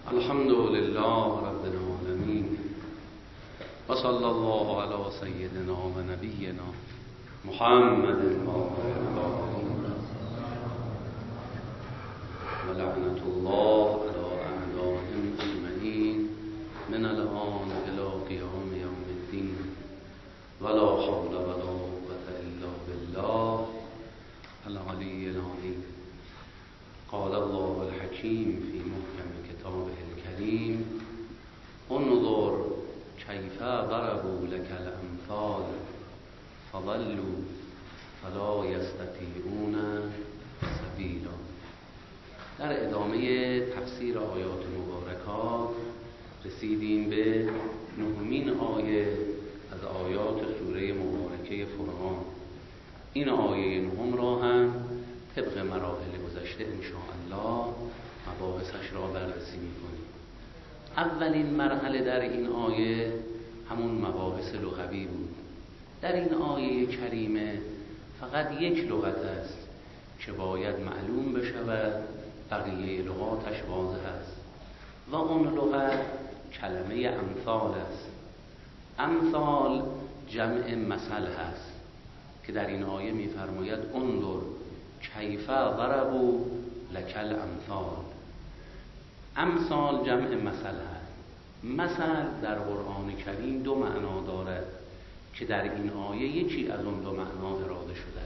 الحمد لله رب العالمين وصلى الله على سيدنا ونبينا محمد ولعنة الله على أعدائهم أجمعين من الآن إلى قيام يوم الدين ولا حول ولا قوة إلا بالله العلي العظيم. قال الله الحكيم في محكم كتابه الكريم انظر كيف ضربوا لك الأمثال فضلوا فلا يستطيعون سبیلا. در ادامه تفسیر آیات مبارکات رسیدیم به نهمین آیه از آیات سوره مبارکه فرقان. این آیه نهم را هم طبق مراحل گذشته انشاءالله مباحثش را بررسی می‌کنیم. اولین مرحله در این آیه همون مباحث لغوی بود. در این آیه کریمه فقط یک لغت است که باید معلوم بشود، بقیه لغاتش واضح است و اون لغت کلمه امثال است. امثال جمع مثل هست که در این آیه می‌فرماید انظر کیف ضربوا لک الامثال. امثال جمع مثل هست. مثل در قرآن کریم دو معنا دارد که در این آیه یکی از اون دو معنا اراده شده.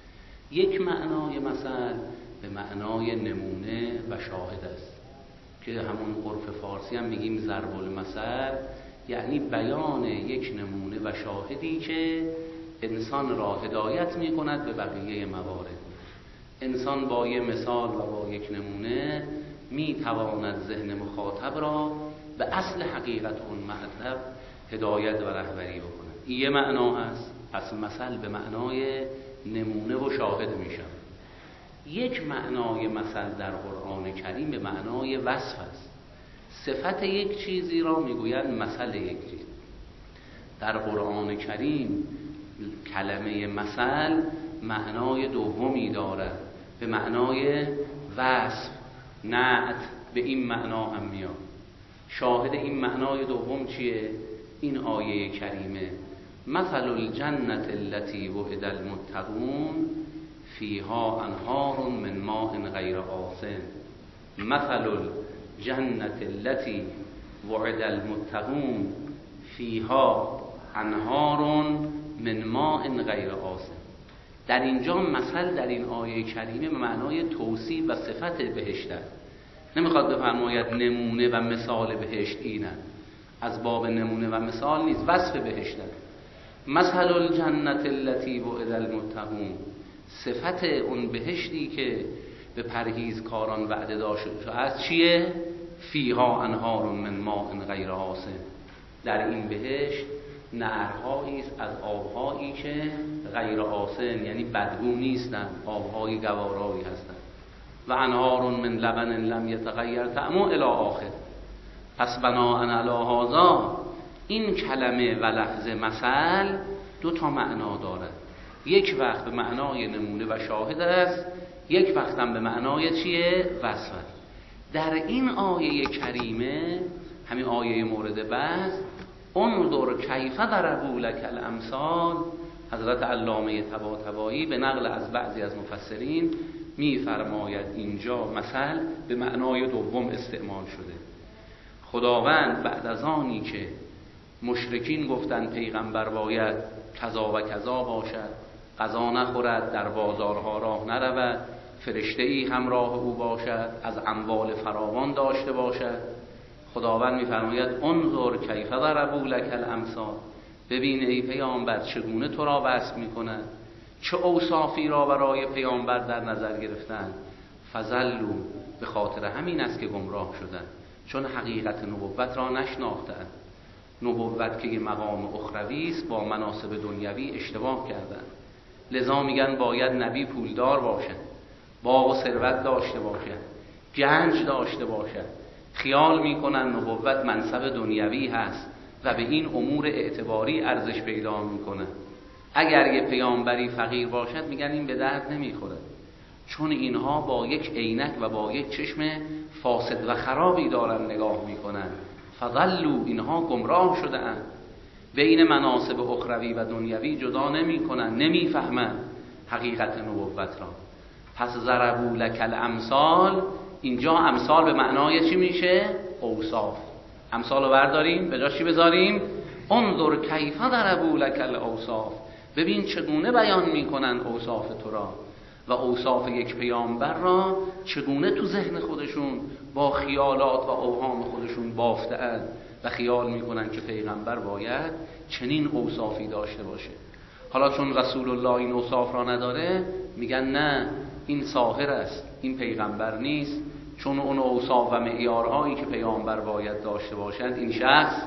یک معنای مثل به معنای نمونه و شاهد است که همون عرف فارسی هم میگیم ضرب المثل، یعنی بیان یک نمونه و شاهدی که انسان را هدایت میکند به بقیه موارد. انسان با یک مثال و با یک نمونه میتواند ذهن مخاطب را به اصل حقیقت اون مطلب هدایت و رهبری بکند. این یه معنا هست. پس مثل به معنای نمونه و شاهد میشه. یک معنای مثل در قرآن کریم به معنای وصف است. صفت یک چیزی را میگویند مثل یک چیز. در قرآن کریم کلمه مثل معنای دومی دارد، به معنای وصف، نعت. به این معنا هم میاد. شاهد این معنای دوم چیه؟ این آیه کریمه مثل الجنة التي وعد المتقون فیها انهار من ماء غیر آسن. مثل الجنة التي وعد المتقون فیها انهار من ماء غیر آسن. در اینجا مثل در این آیه کریمه به معنای توصیف و صفت بهشت است. نمیخواد بفرماید نمونه و مثال بهشت اینه، از باب نمونه و مثال نیست، وصف بهشت است. مثل الجنة التي وعد المتقون، صفت اون بهشتی که به پرهیزکاران وعده داشته است چیه؟ فیها انهار من ماء غیر آسن. در این بهشت نهرهایی است از آبهایی که غیر آسن، یعنی بدبو نیستند، آبهای گوارایی هستند. و انهار من لبن لم یتغیر طعمه الی آخر. پس بناء علی هذا این کلمه و لفظ مثل دو تا معنا دارد. یک وقت به معنای نمونه و شاهد است، یک وقت هم به معنای چیه؟ وصف. در این آیه کریمه، همین آیه مورد بحث، انظر کیف ضربوا لک الامثال، حضرت علامه طباطبایی به نقل از بعضی از مفسرین می‌فرماید اینجا مثل به معنای دوم استعمال شده. خداوند بعد از آنی که مشرکین گفتند پیغمبر باید کذا و کذا باشد، غذا نخورد، در بازارها راه نرود، فرشته‌ای همراه او باشد، از اموال فراوان داشته باشد، خداوند می‌فرماید انظر کیف ضربوا لک الامثال، ببین ای پیامبر چگونه تو را وصف می‌کنند، چه اوصافی را برای پیامبر در نظر گرفتند. فضلوا، به خاطر همین است که گمراه شدند، چون حقیقت نبوت را نشناختند. نبوت که یه مقام اخروی است، با مناصب دنیوی اشتباه کردند. لذا میگن باید نبی پولدار باشد، باغ و ثروت داشته باشد، گنج داشته باشد. خیال میکنن نبوت منصب دنیوی هست و به این امور اعتباری ارزش پیدا میکنه. اگر یه پیامبری فقیر باشد میگن این به درد نمیخوره. چون اینها با یک عینک و با یک چشم فاسد و خرابی دارن نگاه میکنن. فضلوا، اینها گمراه شده‌اند. بین مناسب اخروی و دنیوی جدا نمیکنن، نمیفهمن حقیقت نبوت را. پس ضربوا لک الامثال، اینجا امثال به معنای چی میشه؟ اوصاف. امثال رو برداریم به جاش چی بذاریم؟ انظر کیف ضربوا لک الاوصاف، ببین چگونه بیان میکنن اوصاف تو را و اوصاف یک پیامبر را چگونه تو ذهن خودشون با خیالات و اوهام خودشون بافته‌اند و خیال میکنن که پیغمبر باید چنین اوصافی داشته باشه. حالا چون رسول الله این اوصاف را نداره میگن نه، این ساحر است، این پیغمبر نیست، چون اون اوصاف و معیارهایی که پیامبر باید داشته باشد این شخص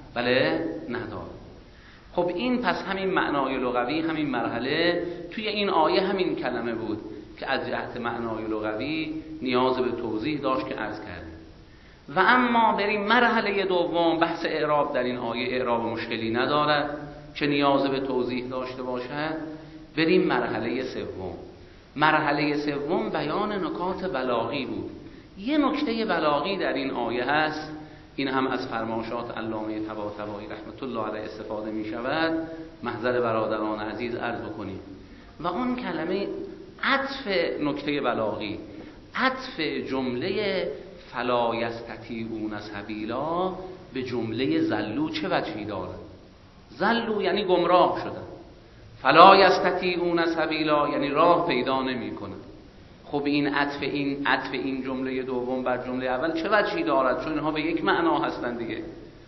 نداره. خب این پس همین معنای لغوی، همین مرحله توی این آیه همین کلمه بود که از جهت معنای لغوی نیاز به توضیح داشت که عرض کردیم. و اما بریم مرحله دوم، بحث اعراب در این آیه اعراب مشکلی ندارد که نیاز به توضیح داشته باشد. بریم مرحله سوم. مرحله سوم بیان نکات بلاغی بود. یه نکته بلاغی در این آیه هست، این هم از فرمایشات علامه طباطبایی رحمت الله علیه استفاده می شود. محضر برادران عزیز عرض بکنیم و اون کلمه عطف نکته بلاغی، عطف جمله فلا یستطیعون سبیلا به جمله زلوا چه وجهی دارد؟ زلوا یعنی گمراه شدن، فلا یستطیعون سبیلا یعنی راه پیدا نمی کنن. خب این عطف این جمله دوم بر جمله اول چه وجهی دارد؟ چون اینها به یک معنا هستند دیگه.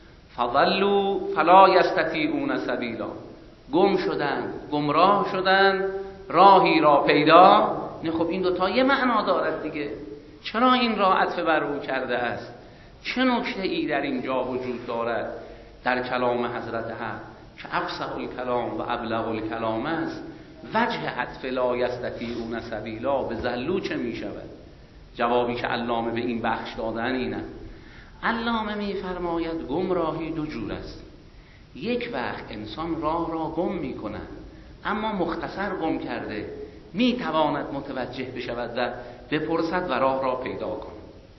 فضلوا فلا یستطیعون سبیلا، گم شدن، گمراه شدن، راهی را پیدا نه. خب این دوتا یه معنا دارد دیگه. چرا این را عطف بر او کرده است؟ چه نکته ای در اینجا وجود دارد در کلام حضرت حق که افصح الکلام و ابلغ الکلام است؟ وجه عطف لا یستطیعون سبیلا به زلوا چه می شود؟ جوابی که علامه به این بخش دادن اینه. علامه می فرماید گمراهی دو جور است. یک وقت انسان راه را گم می کند اما مختصر گم کرده، می تواند متوجه بشود و بپرسد و راه را پیدا کند.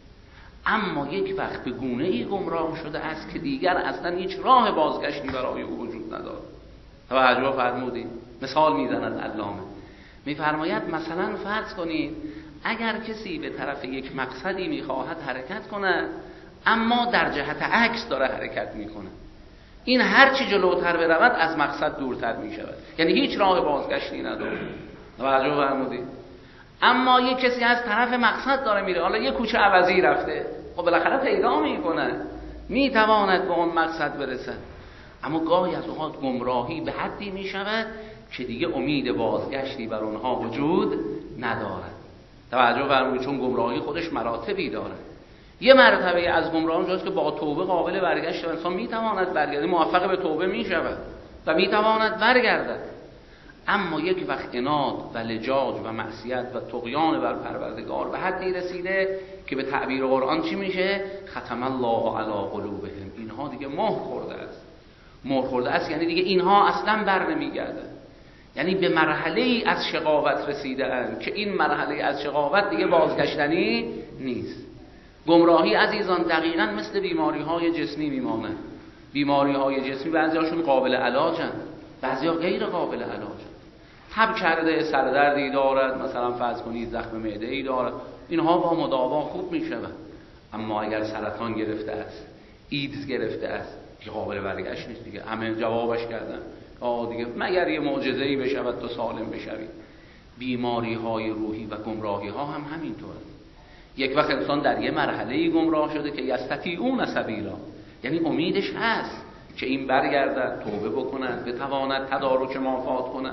اما یک وقت به گونه ای گمراه شده است که دیگر اصلا هیچ راه بازگشتی برای او وجود ندارد. توجه فرمودید؟ مثال میزند علامه، میفرماید مثلا فرض کنید اگر کسی به طرف یک مقصدی میخواهد حرکت کند اما در جهت عکس داره حرکت میکنه، این هرچی جلوتر برود از مقصد دورتر میشود، یعنی هیچ راه بازگشتی نداره. توجه فرمودید؟ اما یک کسی از طرف مقصد داره میره، حالا یک کوچه عوضی رفته، خب بالاخره پیدا میکنه، میتواند به اون مقصد برسه. اما گاهی از اوقات گمراهی به حدی می شود که دیگه امید بازگشتی بر اونها وجود ندارد. توجه فرمایید؟ چون گمراهی خودش مراتبی داره. یه مرتبه از گمراهی جاست که با توبه قابل برگشت انسان می تواند برگرده، موفق به توبه می شود و می تواند برگردد. اما یک وقت عناد و لجاج و معصیت و طغیان بر پروردگار به حدی رسیده که به تعبیر قرآن چی میشه؟ ختم الله علی قلوبهم، اینها دیگه مهر خورده است. مهر خورده است یعنی دیگه اینها اصلا بر نمیگردن، یعنی به مرحله ای از شقاوت رسیده اند که این مرحله از شقاوت دیگه بازگشتنی نیست. گمراهی عزیزان دقیقاً مثل بیماری های جسمی میمانه. بیماری های جسمی بعضی هاشون قابل علاجن، بعضی ها غیر قابل علاجن. تب کرده سردردی دارد، مثلا فرض کنید زخم معده ای دارد، اینها با مداوا خوب میشود. اما اگر سرطان گرفته است، ایدز گرفته است، که قابل برگشت نیست دیگه، همه جوابش کردن دیگه مگر یه معجزه‌ای بشود تو سالم بشوی. بیماری های روحی و گمراهی ها هم همینطوره. یک وقت انسان در یه مرحله‌ای گمراه شده که یستطیعون سبیلا، یعنی امیدش هست که این برگردد، توبه بکند، بتواند تدارک مافات کند.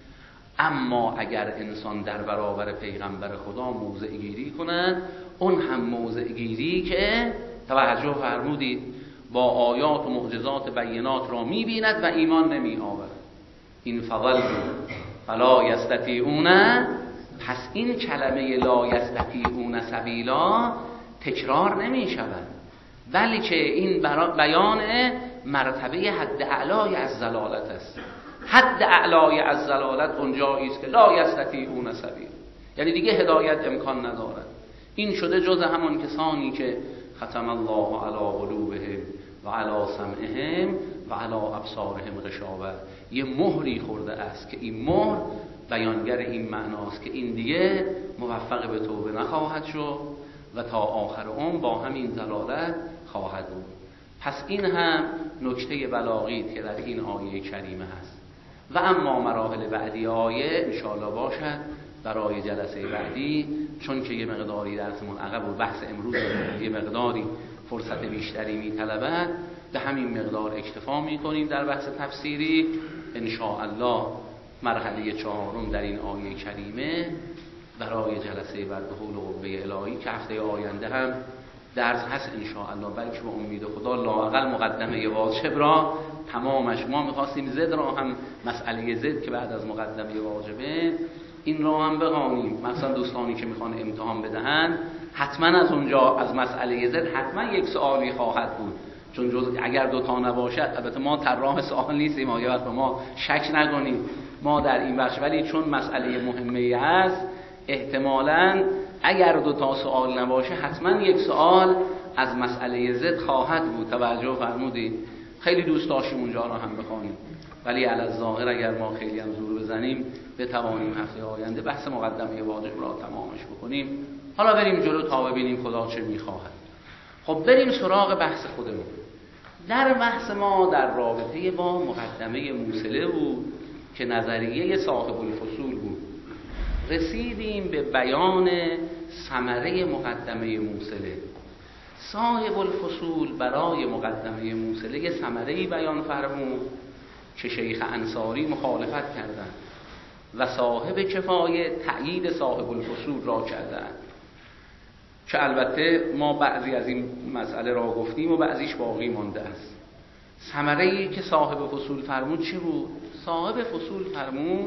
اما اگر انسان در برابر پیغمبر خدا موضع گیری کند، اون هم موضع گیری که توجه فرمودید با آیات و معجزات بینات را می‌بیند و ایمان نمی‌آورد. این فلا یستطیعون، پس این کلمه لا یستطیعون سبیلا تکرار نمی‌شود، بلکه این بیان مرتبه حد اعلای از ضلالت است. حد اعلای از ضلالت اونجایی است که لا یستطیعون سبیلا، یعنی دیگه هدایت امکان ندارد. این شده جز همان کسانی که ختم الله علی قلوبهم و علی سمعهم و علی ابصارهم غشاوه، یه مهری خورده است که این مهر بیانگر این معناست که این دیگه موفق به توبه نخواهد شد و تا آخر عمر با همین ضلالت خواهد بود. پس این هم نکته بلاغی که در این آیه کریمه هست. و اما مراحل بعدی آیه انشاءالله باشد برای جلسه بعدی، چون که یه مقداری درسمون عقب و بحث امروز یه مقداری فرصت بیشتری میطلبد، به همین مقدار اکتفا میکنیم در بحث تفسیری. انشاءالله مرحله 4 در این آیه کریمه برای جلسه بعد به حول و قوه الهی که هفته آینده هم درس هست انشاءالله، بلکه به امید خدا لااقل مقدمه واجب را تمامش، ما میخواستیم زد را هم، مسئله زد که بعد از مقدمه واجبه، این را هم بخوانیم. مثلا دوستانی که میخوان امتحان بدهن حتما از اونجا از مسئله زد حتما یک سوالی خواهد بود، چون اگر دوتا نباشد، البته ما طراح سوال نیستیم، آیات به ما شک نکنید ما در این بخش، ولی چون مسئله مهمه است احتمالاً اگر دوتا سوال نباشه حتما یک سوال از مسئله زد خواهد بود. توجه فرمودید؟ خیلی دوست داشتیم اونجا را هم بخوانیم، ولی علی الظاهر اگر ما خیلی هم زور بزنیم بتوانیم هفته آینده بحث مقدمه واجب را تمامش بکنیم. حالا بریم جلو تا ببینیم خدا چه میخواهد. خب بریم سراغ بحث خودمون. در بحث ما در رابطه با مقدمه موصله بود که نظریه صاحب الفصول بود. رسیدیم به بیان ثمره مقدمه موصله. صاحب الفصول برای مقدمه موصله یه ثمره‌ای بیان فرمود که شیخ انصاری مخالفت کردند و صاحب کفایه تأیید صاحب الفصول را کردند، که البته ما بعضی از این مسئله را گفتیم و بعضیش باقی مانده است. ثمره‌ای که صاحب فصول فرمود چه بود؟ صاحب فصول فرمود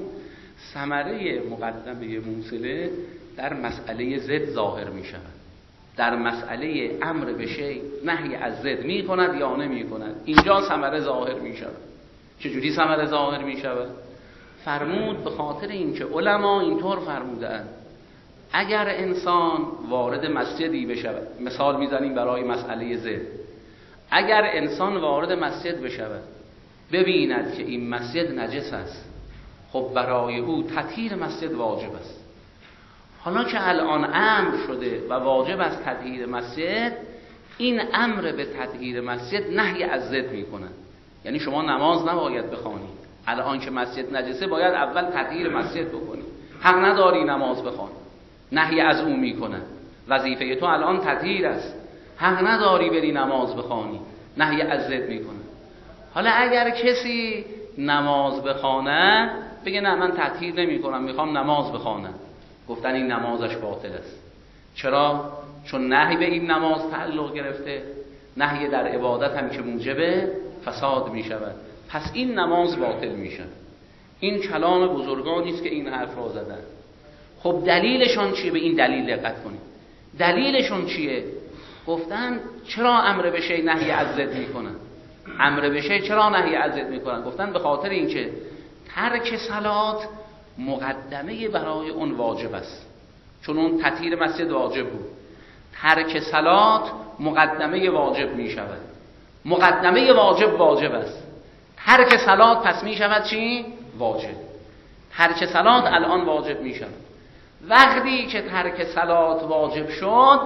ثمره مقدمه موصله در مسئله زد ظاهر می شود. در مسئله امر به شیء نهی از زد می کند یا نمی کند، اینجا ثمره ظاهر می شود. چجوری ثمره ظاهر می شود؟ فرمود به خاطر اینکه علما اینطور فرمودند اگر انسان وارد مسجدی بشود، مثال میزنیم برای مسئله زد، اگر انسان وارد مسجد بشود ببیند که این مسجد نجس است، خب برای او تطهیر مسجد واجب است. حالا که الان امر شده و واجب است تطهیر مسجد، این امر به تطهیر مسجد نهی از زد میکنه. یعنی شما نماز نباید بخوانید، الان که مسجد نجسه باید اول تطهیر مسجد بکنید، حق نداری نماز بخوانی، نهی از او میکنه. وظیفه تو الان تطهیر است، حق نداری بری نماز بخوانی، نهی از زد میکنه. حالا اگر کسی نماز بخونه بگه نه من تطهیر نمی کنم میخوام نماز بخوانم، گفتن این نمازش باطل است. چرا؟ چون نهی به این نماز تعلق گرفته، نهی در عبادت هم که موجب فساد می شود، پس این نماز باطل می شود. این کلام بزرگانی است که این حرف را زدن. خب دلیلشون چیه؟ به این دلیل دقت کنید. دلیلشون چیه؟ گفتن چرا امر به شیء نهی از زد میکنن؟ امر به شیء چرا نهی از زد میکنن؟ گفتن به خاطر اینکه ترک صلات مقدمه برای اون واجب است، چون اون تطهیر مسجد واجب بود. ترک صلات مقدمه واجب می شود. مقدمه واجب است. ترک صلات پس می شود چی؟ واجب. ترک صلات الان واجب می شود. وقتی که ترک صلات واجب شد،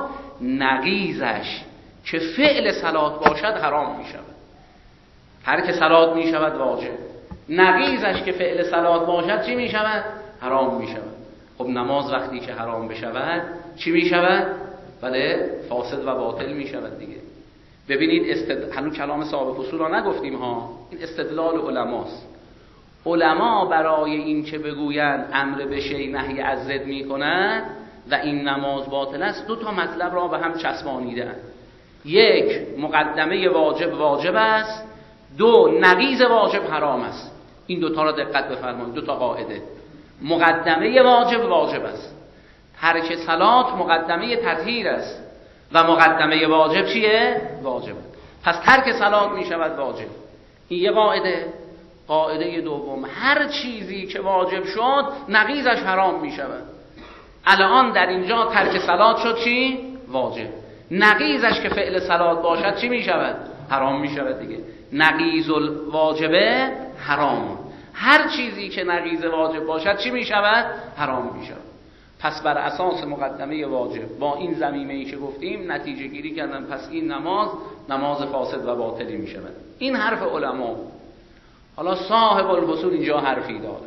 نقیضش که فعل صلات باشد حرام می شود. ترک صلات می شود واجب، نقیضش که فعل صلات باشد چی می شود؟ حرام می شود. خب نماز وقتی که حرام بشود چی می شود؟ بله فاسد و باطل می شود دیگه. ببینید هنوز کلام صاحب فصول را نگفتیم ها، این استدلال علماست. علما برای این که بگویند امر به شیء نهی از زد می کنند و این نماز باطل است، دو تا مطلب را به هم چسبانیدند. یک، مقدمه واجب است، دو، نقیض واجب حرام است. این دوتا را دقت بفرمایید، دوتا قاعده. مقدمه واجب است، ترک صلات مقدمه تطهیر است و مقدمه واجب چیه؟ واجب. پس ترک صلات می شود واجب. این یه قاعده. قاعده دوم، هر چیزی که واجب شد نقیضش حرام می شود. الان در اینجا ترک صلات شد چی؟ واجب. نقیضش که فعل صلات باشد چی می شود؟ حرام می شود دیگه. نقیض الواجبه حرام. هر چیزی که نقیض واجب باشد چی می شود؟ حرام می شود. پس بر اساس مقدمه واجب با این ضمیمه‌ای که گفتیم نتیجه گیری کردن پس این نماز فاسد و باطلی می شود. این حرف علما. حالا صاحب الفصول اینجا حرفی داره.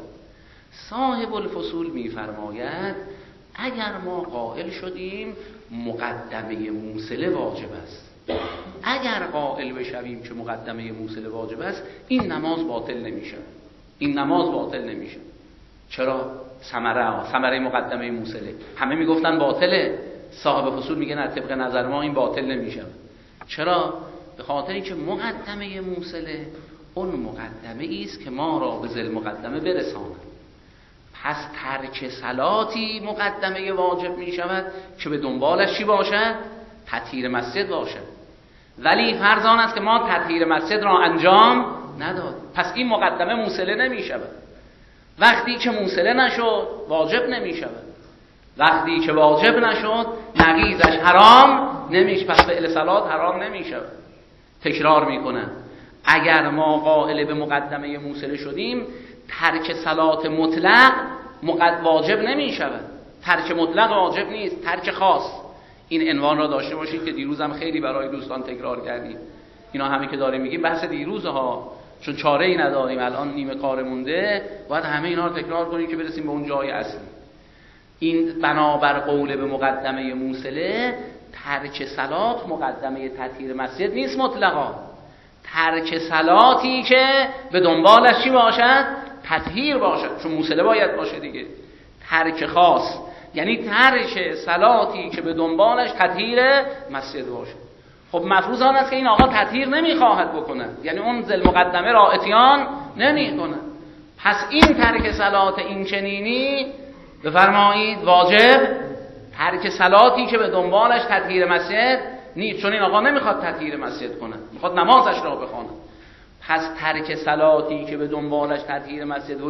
صاحب الفصول می فرماید اگر ما قائل شدیم مقدمه موصله واجب است، اگر قائل بشویم که مقدمه موصله واجب است، این نماز باطل نمیشه. این نماز باطل نمیشه. چرا؟ ثمره مقدمه موصله. همه میگفتن باطله، صاحب فصول میگن از طبق نظر ما این باطل نمیشه. چرا؟ به خاطری که مقدمه موصله اون مقدمه است که ما را به ذل مقدمه برساند. پس ترک صلاتی مقدمه واجب می شود که به دنبالش چی باشد؟ تطهیر مسجد باشد. ولی فرض آن است که ما تطهیر مسجد را انجام نداد، پس این مقدمه موصله نمی شود. وقتی که موصله نشد واجب نمی شود. وقتی که واجب نشد نقیضش حرام نمیشه، پس فعل صلات حرام نمی شود. تکرار می کنم، اگر ما قائل به مقدمه موصله شدیم ترک صلات مطلق واجب نمی شود. ترک مطلق واجب نیست، ترک خاص. این عنوان را داشته باشید که دیروز هم خیلی برای دوستان تکرار کردیم. اینا همین که داریم میگیم بحث دیروز ها، چون چاره ای نداریم، الان نیمه کار مونده، باید همه اینا رو تکرار کنیم که برسیم به اون جای اصلی. این بنابر قول به مقدمه موصله ترک صلات مقدمه تطهیر مسجد نیست مطلقا. ترک صلاتی که به دنبالش چی باشد؟ تطهیر باشد، چون موصله باید باشه دیگه. ترک خاص یعنی ترک صلاتی که به دنبالش تطهیر مسجد باشه. خب مفروض آن است که این آقا تطهیر نمیخواهد بکنه، یعنی اون ذل مقدمه را اتیان نمیکنه. پس این ترک صلات این چنینی بفرمایید واجب، ترک صلاتی که به دنبالش تطهیر مسجد نیست، چون این آقا نمیخواد تطهیر مسجد کنه، میخواد نمازش را بخونه. پس ترک صلاتی که به دنبالش تطهیر مسجد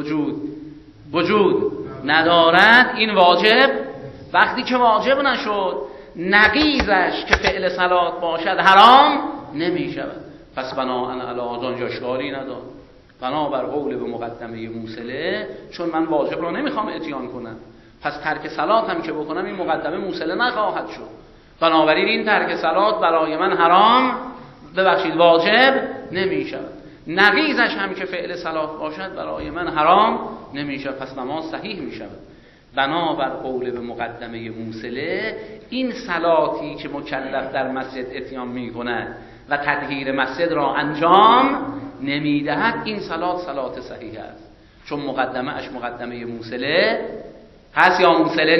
وجود ندارد این واجب. وقتی که واجب نشد نقیضش که فعل صلات باشد حرام نمی شود. پس بناهن علی آنجا اشکالی ندارد. بنابر قول به مقدمه موصله، چون من واجب را نمیخوام اتیان کنم، پس ترک صلات هم که بکنم این مقدمه موصله نخواهد شد. بنابراین این ترک صلات برای من حرام واجب نمی شود. نقیضش هم که فعل صلات باشد برای من حرام نمی شود، پس نماز صحیح می شود. بنابر قول به مقدمه موصله این صلاتی که مکلف در مسجد اتیان می کند و تطهیر مسجد را انجام نمی دهد، این صلات صحیح است، چون مقدمه اش مقدمه موصله هست یا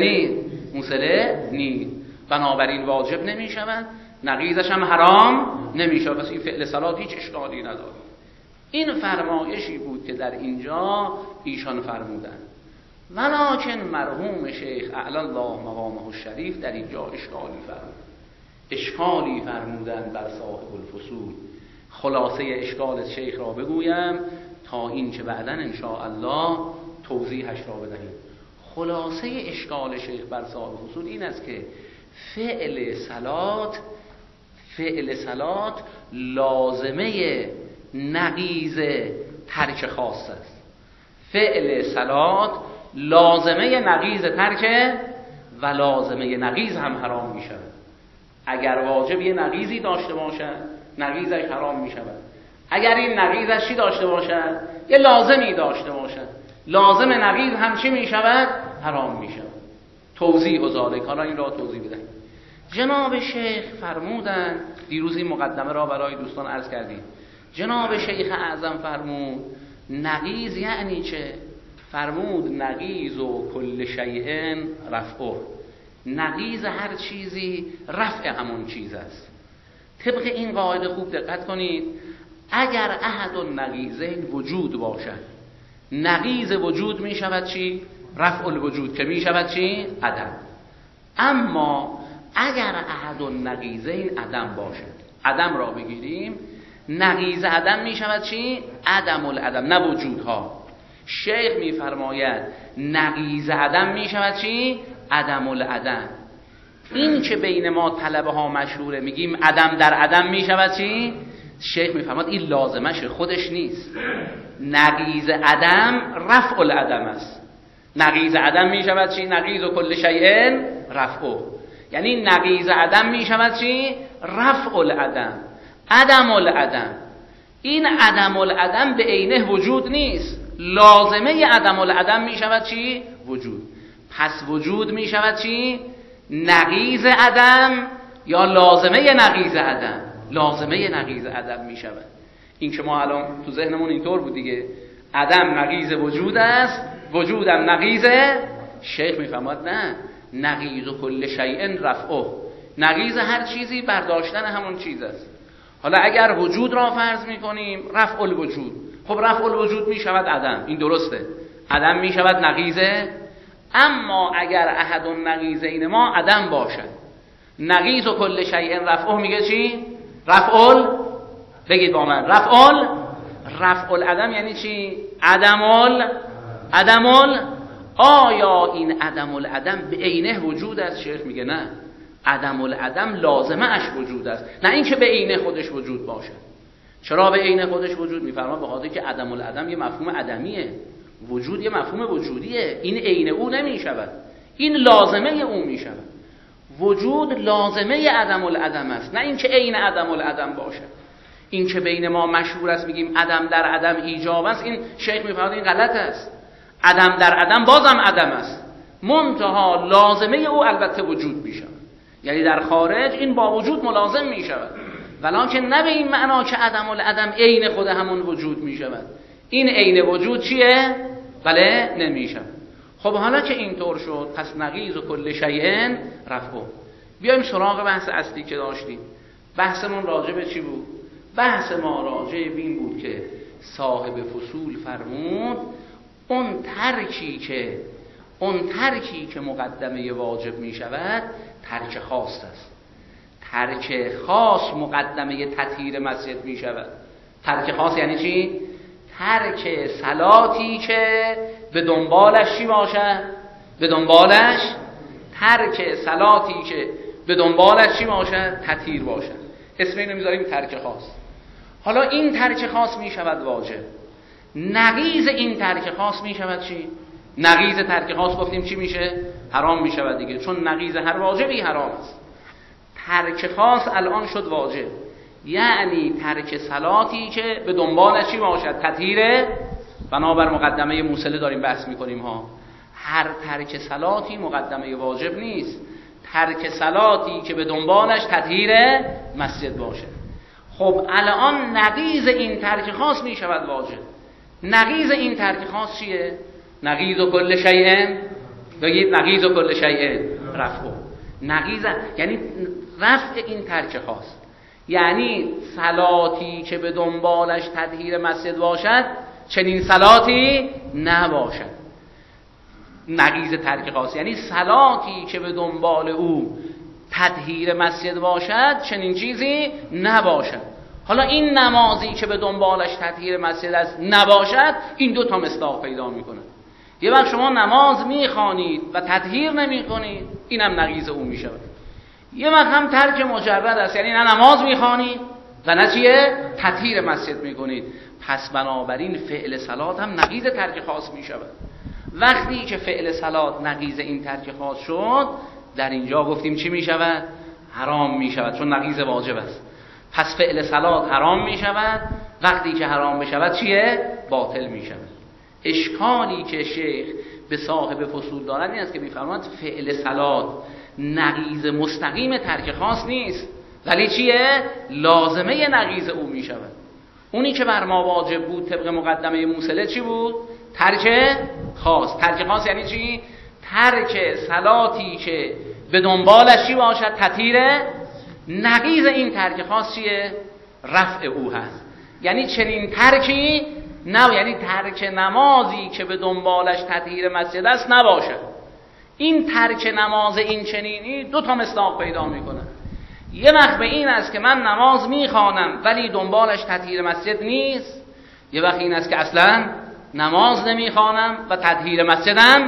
موصله نیست. بنابراین واجب نمی شود، نقیضش هم حرام نمی شود، پس این فعل صلات هیچ اشکالی نداره. این فرمایشی بود که در اینجا ایشان فرمودند. ولکن مرحوم شیخ اعلی الله مقامه الشریف در اینجا اشکالی فرمودند بر صاحب الفصول. خلاصه اشکال شیخ را بگویم تا این که بعداً ان شاء الله توضیحش را بدهیم. خلاصه اشکال شیخ بر صاحب الفصول این است که فعل صلات لازمه نقیض ترک خاص است. فعل صلات لازمه نقیض ترک و لازمه نقیض هم حرام می شود. اگر واجب یه نقیضی داشته باشد نقیضش حرام می شود. اگر این نقیضش چی داشته باشد؟ یه لازمی داشته باشد، لازم نقیض هم چی می شود؟ حرام می شود. توضیح و ذالک، حالا این را توضیح بدهیم. جناب شیخ فرمودند، دیروز این مقدمه را برای دوستان عرض کردیم، جناب شیخ اعظم فرمود نقیض یعنی چه؟ فرمود نقیض و کل شیء رفعه، نقیض هر چیزی رفع همون چیز است. طبق این قاعده خوب دقت کنید، اگر احد النقیضین وجود باشد، نقیض وجود می شود چی؟ رفع الوجود، که می شود چی؟ عدم. اما اگر احد النقیضین عدم باشد، عدم را بگیریم، نقیض عدم می شود چی؟ عدم العدم، نه وجودها. شیخ می فرماید نقیض عدم می شود چی؟ عدم العدم. این که بین ما طلبه ها مشهوره، میگیم عدم در عدم میشود چی؟ شیخ میفرماد این لازمشه، خودش نیست. نقیض عدم رفع العدم است. نقیض عدم میشود چی؟ نقیض کل شیء رفعه. یعنی نقیض عدم میشود چی؟ رفع العدم. عدم العدم، این عدم العدم به عینه وجود نیست، لازمه عدم العدم میشود چی؟ وجود. پس وجود میشود چی؟ نقیض عدم یا لازمه نقیض عدم؟ لازمه نقیض عدم میشود. این که ما الان تو ذهنمون اینطور بود دیگه، عدم نقیض وجود است، وجودم نقیض. شیخ میفهمد نه، نقیض کل شیء رفعه، نقیض هر چیزی برداشتن همون چیز است. حالا اگر وجود را فرض میکنیم رفع الوجود، خب رفع الوجود میشود عدم، این درسته، عدم میشود نقیضه. اما اگر احد النقیضین ما عدم باشد، نقیض و کل شیء رفعه میگه چی؟ رفع، بگید با من، رفع العدم یعنی چی؟ عدم آیا این عدم العدم به عینه وجود است؟ شیخ میگه نه، عدم العدم لازمه اش وجود است، نه اینکه به عینه خودش وجود باشه. چرا به عینه خودش وجود؟ میفرما به خاطر که عدم العدم یه مفهوم عدمیه، وجود یه مفهوم وجودیه، این عین او نمیشود، این لازمه او میشود. وجود لازمه عدم العدم است، نه اینکه عین عدم العدم باشه. این که بین ما مشهور است میگیم عدم در عدم ایجاب است، این شیخ میفرماد این غلط است. عدم در عدم بازم عدم است، منتها لازمه او البته وجود میشود، یعنی در خارج این با وجود ملازم میشود، ولکن نه به این معنا که عدم العدم عین خود همون وجود میشود. این عین وجود چیه؟ بله نمیشود. خب حالا که اینطور شد، پس نقیض و کل شیء رفعه. بیایم سراغ بحث اصلی که داشتیم. بحثمون راجع به چی بود؟ بحث ما راجع به این بود که صاحب فصول فرمود اون ترکی که مقدمه واجب می شود ترک خاص است. ترک خاص مقدمه تطهیر مسجد می شود. ترک خاص یعنی چی؟ ترک صلاتی که به دنبالش چی باشد؟ ترک صلاتی که به دنبالش چی باشد؟ تطهیر باشد. اسم اینو میذاریم ترک خاص. حالا این ترک خاص می شود واجب. نقیض این ترک خاص می شود چی؟ نقیض ترک خاص گفتیم چی میشه؟ حرام می شود دیگه، چون نقیض هر واجبی حرام است. ترک خاص الان شد واجب، یعنی ترک صلاتی که به دنبالش چی باشد؟ تطهیر. بنابر مقدمه موصله داریم بحث میکنیم ها، هر ترک صلاتی مقدمه واجب نیست، ترک صلاتی که به دنبالش تطهیر مسجد باشه. خب الان نقیض این ترک خاص می شود واجب. نقیض این ترک خاص چیه؟ نقیض و کل شیء، بگید نقیض و کل شیء رفعه. نقیض یعنی رفع این ترک خاص، یعنی صلاتی که به دنبالش تطهیر مسجد باشد چنین صلاتی نباشد. نقیض ترک خاص یعنی صلاتی که به دنبال او تطهیر مسجد باشد چنین چیزی نباشد. حالا این نمازی که به دنبالش تطهیر مسجد است نباشد، این دو تا مصداق پیدا میکنه. یه وقت شما نماز میخوانید و تطهیر نمیکنید، اینم نقیض او میشود. یه وقت هم ترک مجرد است، یعنی نه نماز میخوانید و نه چیه؟ تطهیر مسجد میکنید. پس بنابراین فعل صلات هم نقیض ترک خاص میشود. وقتی که فعل صلات نقیض این ترک خاص شد، در اینجا گفتیم چی میشود؟ حرام میشود، چون نقیض واجب است. پس فعل صلات حرام میشود. وقتی که حرام بشود چیه؟ باطل میشود. اشکالی که شیخ به صاحب فصول دارد این است که میفرماید فعل صلات نقیض مستقیم ترک خاص نیست، ولی چیه؟ لازمه نقیض او میشود. اونی که بر ما واجب بود طبق مقدمه موصله چی بود؟ ترک خاص. ترک خاص یعنی چی؟ ترک صلاتی که به دنبالش چی باشد؟ تطهیر. نقیض این ترک خاص چیه؟ رفع او هست. یعنی چنین ترکی نه، یعنی ترک نمازی که به دنبالش تطهیر مسجد است نباشد. این ترک نماز این چنینی دو تا مصداق پیدا میکنه. یه وقت به این است که من نماز میخوانم ولی دنبالش تطهیر مسجد نیست. یه وقت این است که اصلا نماز نمیخوانم و تطهیر مسجدم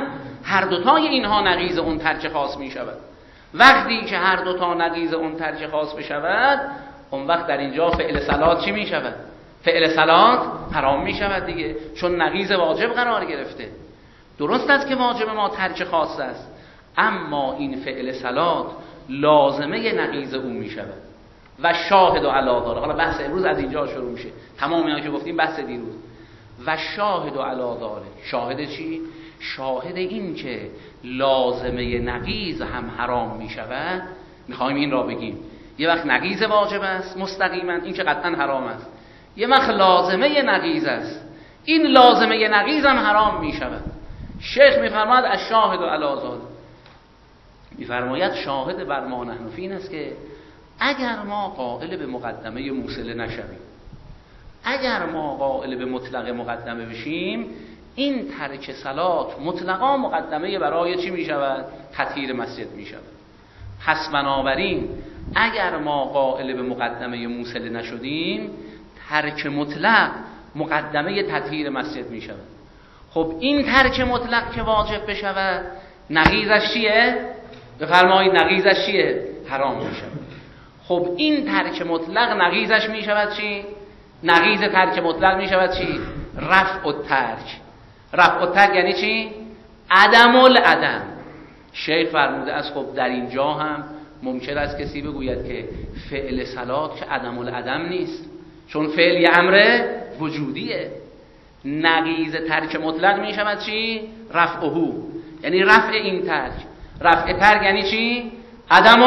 هر دوتای اینها نقیض اون ترک خاص می شود. وقتی که هر دوتا نقیض اون ترک خاص بشود، اون وقت در اینجا فعل صلات چی می شود؟ فعل صلات حرام می شود دیگه، چون نقیض واجب قرار گرفته. درست است که واجب ما ترک خاص است، اما این فعل صلات لازمه نقیض اون می شود. و شاهد و علاء، حالا بحث امروز از اینجا شروع میشه، تمام اینا که گفتیم بحث دیروز. و شاهد و علاء، شاهد چی؟ شاهد این که لازمه نقیض هم حرام می شود. میخوایم این را بگیم یه وقت نقیض واجب است مستقیما، این که قطعا حرام است، یه وقت لازمه نقیض است، این لازمه نقیض هم حرام می شود. شیخ میفرماید از شاهد و علاء، میفرماید شاهد بر ما نحن فی این است که اگر ما قائل به مقدمه موصله نشویم، اگر ما قائل به مطلق مقدمه بشیم، این ترک صلات مطلقا مقدمه برای چی می شود؟ تطهیر مسجد می شود. پس بنابراین اگر ما قائل به مقدمه موصله نشدیم، ترک مطلق مقدمه تطهیر مسجد می شود. خب این ترک مطلق که واجب بشود، نقیضش چیه؟ بفرمایید نقیضش چیه؟ حرام می شود. خب این ترک مطلق نقیضش می شود چی؟ نقیض ترک مطلق می شود چی؟ رفع الترک. رفع الترک یعنی چی؟ عدم العدم. شیخ فرموده است خب در اینجا هم ممکن است کسی بگوید که فعل صلات که عدم العدم نیست، چون فعل یه امر وجودیه. نقیض ترک مطلق می شود چی؟ رفعه، یعنی رفع این ترک. رفع ترک یعنی چی؟ عدم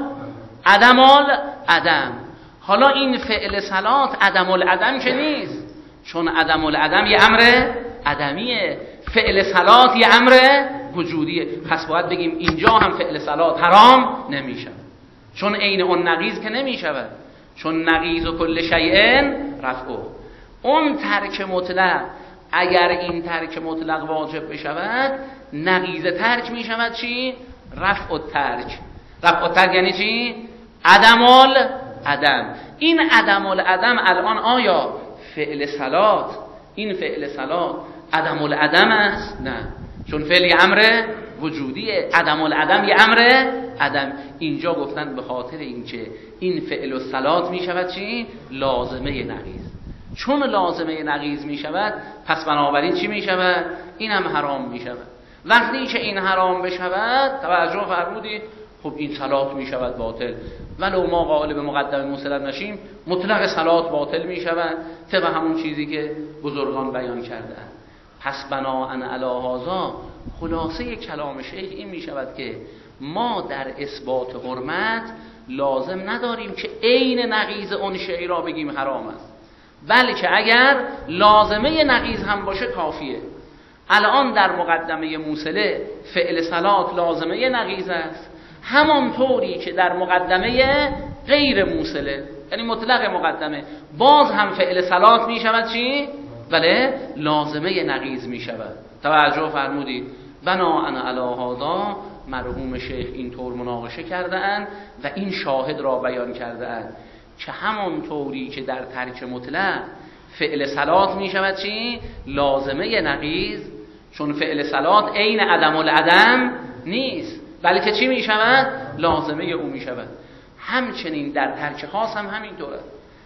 العدم. حالا این فعل صلات عدم العدم که نیست، چون عدم العدم یه امر عدمیه، فعل صلات یه امر وجودیه. پس باید بگیم اینجا هم فعل صلات حرام نمی شود، چون عین اون نقیض که نمی شود، چون نقیض و کل شیء رفعه. اون ترک مطلق اگر این ترک مطلق واجب بشود، نقیض ترک می شود چی؟ رفع الترک. رفع الترک یعنی چی؟ عدم العدم. این عدم العدم الان آیا فعل صلات، این فعل صلات عدم العدم است؟ نه، چون فعل یه امر وجودیه، عدم العدم یه امر عدم. اینجا گفتن به خاطر اینکه این فعل و صلات می شود چی؟ لازمه نقیض. چون لازمه نقیض می شود، پس بنابراین چی می شود؟ این هم حرام می شود. وقتی که این حرام بشود، توجه فرمودید، خب این صلات می شود باطل. ولو ما قائل به مقدمه موصله نشیم، مطلق صلات باطل می شود، طبق همون چیزی که بزرگان بیان کرده. پس بناءً علی هذا خلاصه کلام شیخ این می شود که ما در اثبات حرمت لازم نداریم که عین نقیض اون شیء را بگیم حرام است، بلکه اگر لازمه نقیض هم باشه کافیه. الان در مقدمه موصله فعل صلات لازمه نقیض است، همانطوری که در مقدمه غیر موصله یعنی مطلق مقدمه باز هم فعل صلات می شود چی؟ بله، لازمه نقیض می شود. توجه فرمودید؟ بناءً علی هذا مرحوم شیخ اینطور مناقشه کرده اند و این شاهد را بیان کرده اند که همانطوری که در ترک مطلق فعل صلات می شود چی؟ لازمه نقیض، چون فعل صلات عین عدم العدم نیست، بلکه چی می شود؟ لازمه او می شود. همچنین در ترک خاص هم همینطوره.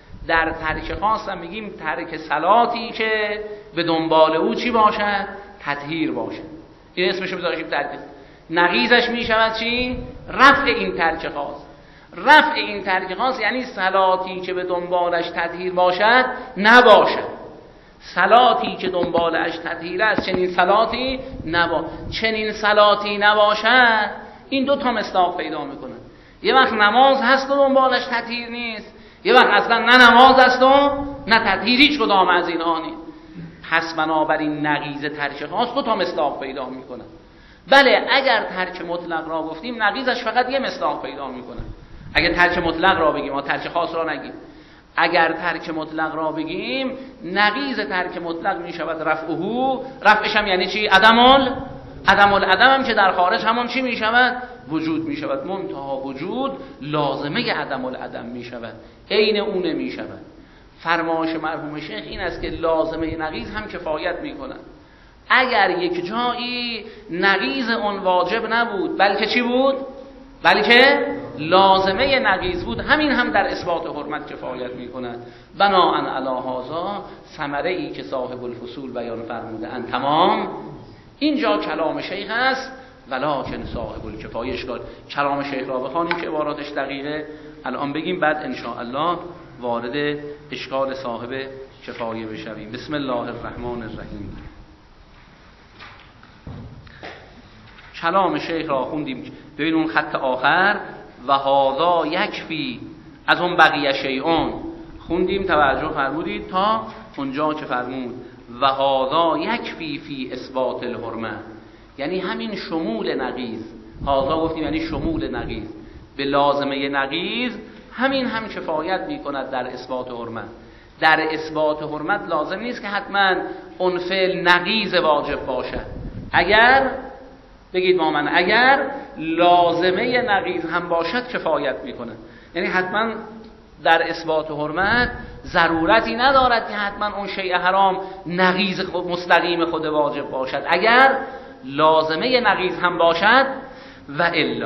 در ترک خاص هم میگیم ترک صلاتی که به دنبال او چی باشد؟ تطهیر باشد. این اسمشو بذاریم ترک. نقیضش می شود چی؟ رفع این ترک خاص. رفع این ترک خاص یعنی صلاتی که به دنبالش تطهیر باشد نباشد. صلاتی که دنبالش تطهیر است چنین صلاتی چنین صلاتی نباشد. این دو تا مصداق پیدا میکنه. یه وقت نماز هست و دنبالش تطهیر نیست، یه وقت اصلا نه نماز است و نه تطهیر، هیچ کدام از این آنی. پس بنابراین نقیض ترک خاص دو تا مصداق پیدا میکنه. بله اگر ترک مطلق را گفتیم نقیضش فقط یه مصداق پیدا میکنه. اگر ترک مطلق را بگیم و ترک خاص را نگیم، اگر ترک مطلق را بگیم نقیض ترک مطلق می شود رفعه. رفعش هم یعنی چی؟ عدم العدم هم که در خارج همون چی می شود؟ وجود می شود. منتها وجود لازمه عدم العدم می شود، عین اون نمی شود. فرمایش مرحوم شیخ این است که لازمه نقیض هم کفایت می کند. اگر یک جایی نقیض اون واجب نبود بلکه چی بود؟ بلکه لازمه نقیض بود، همین هم در اثبات حرمت کفایت میکند. بناءً علی هذا ثمره ای که صاحب الفصول بیان فرموده ان تمام. اینجا کلام شیخ است ولکن صاحب الکفایه اشکال. کلام شیخ را بخوانیم که عباراتش دقیقه، الان بگیم، بعد ان شاء الله وارد اشکال صاحب کفایه بشویم. بسم الله الرحمن الرحیم. کلام شیخ را خوندیم، ببین اون خط آخر و هذا یکفی، از اون بقیه شیئون خوندیم، توجه فرمودید تا اونجا که فرمود و هذا یکفی فی اثبات الحرمه، یعنی همین شمول نقیض. هذا گفتیم یعنی شمول نقیض به لازمه نقیض، همین هم کفایت میکند در اثبات حرمت. در اثبات حرمت لازم نیست که حتما اون فعل نقیض واجب باشد. اگر بگید با من، اگر لازمه نقیض هم باشد کفایت میکنه. یعنی حتما در اثبات حرمت ضرورتی ندارد که حتما اون شیء حرام نقیض مستقیم خود واجب باشد. اگر لازمه نقیض هم باشد و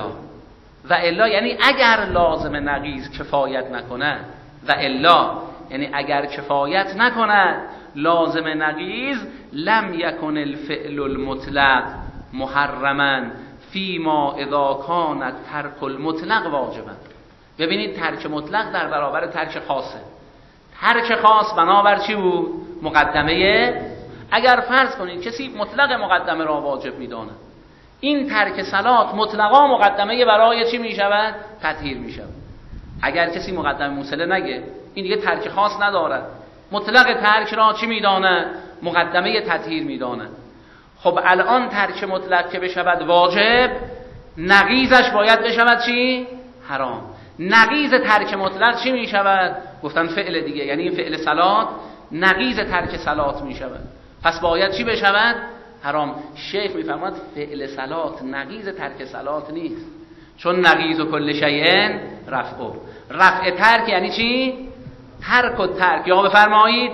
الا یعنی اگر لازم نقیض کفایت نکنه، و الا یعنی اگر کفایت نکند لازم نقیض، لم یکن الفعل المطلق محرما فیما اذا کانت ترک المطلق واجبا. ببینید ترک مطلق در برابر ترک خاصه. ترک خاص بنابر چی بود؟ مقدمه. اگر فرض کنید کسی مطلق مقدمه را واجب میداند، این ترک صلات مطلقا مقدمه برای چی می شود؟ تطهیر می شود. اگر کسی مقدمه موصله نگه، این دیگه ترک خاص ندارد، مطلق ترک را چی می داند؟ مقدمه تطهیر می داند. خب الان ترک مطلق که بشود واجب، نقیضش باید بشود چی؟ حرام. نقیض ترک مطلق چی می شود؟ گفتن فعل دیگه، یعنی این فعل صلات نقیض ترک صلات می شود، پس باید چی بشود؟ حرام. شیخ میفرماد فعل صلات نقیض ترک صلات نیست، چون نقیض و کل شیء رفع ترک یعنی چی؟ ترک و ترک، یا بفرمایید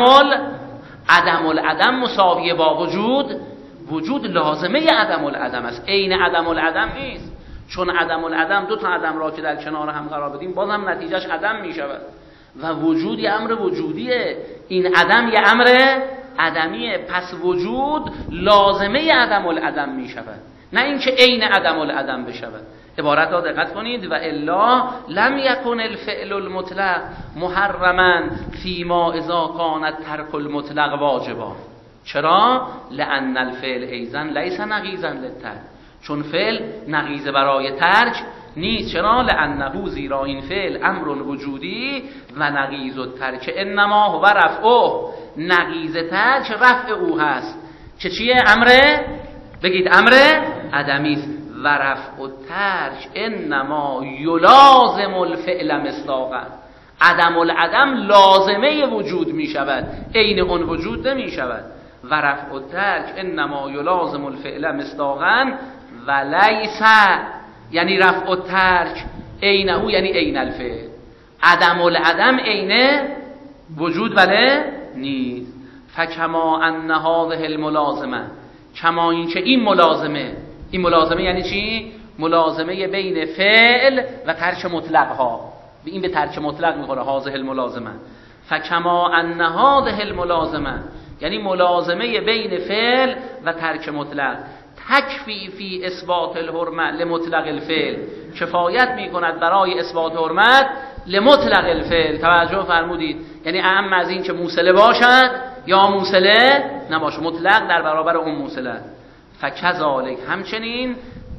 عدم العدم مساویه با وجود لازمه عدم العدم است، عین عدم العدم نیست. چون عدم العدم دو تا عدم را که در کنار هم قرار بدیم بازم نتیجهش عدم می شود و وجود یه امر وجودیه، این عدم یه امر عدمیه، پس وجود لازمه عدم العدم می شود، نه اینکه عین عدم العدم بشود. عبارت را دقت کنید و الا لم یکن الفعل المطلق محرما فیما اذا کانت ترک المطلق واجبا. چرا؟ لان الفعل ایضا لیس نقیضا للترک، چون فعل نقیض برای ترک نیست. چرا؟ لانه زیرا این فعل امر وجودی و نقیض الترک انما هو رفعه، نقیض ترک رفع او هست که چیه؟ امره، بگید امر عدمی است. و رفع الترک انما یلازم الفعل مصداقا، عدم العدم لازمه وجود می شود، عین اون وجود نمی شود. و رفع الترک انما یلازم الفعل مصداقا و لیس، یعنی رفع الترک عین او یعنی عین الفعل، عدم العدم عین وجود ولی نیست. فکما ان هذه الملازمه، کما این که این ملازمه یعنی چی؟ ملازمه بین فعل و ترک مطلق ها، این به ترک مطلق میخوره هذه الملازمه. فکما ان هذه الملازمه یعنی ملازمه بین فعل و ترک مطلق، تکفی فی اثبات الحرمه لمطلق الفعل، کفایت میکند برای اثبات حرمت لمطلق الفعل. توجه فرمودید؟ یعنی اعم از این که موصله باشد یا موصله نباشه، مطلق در برابر اون موصله. فکذالک همچنین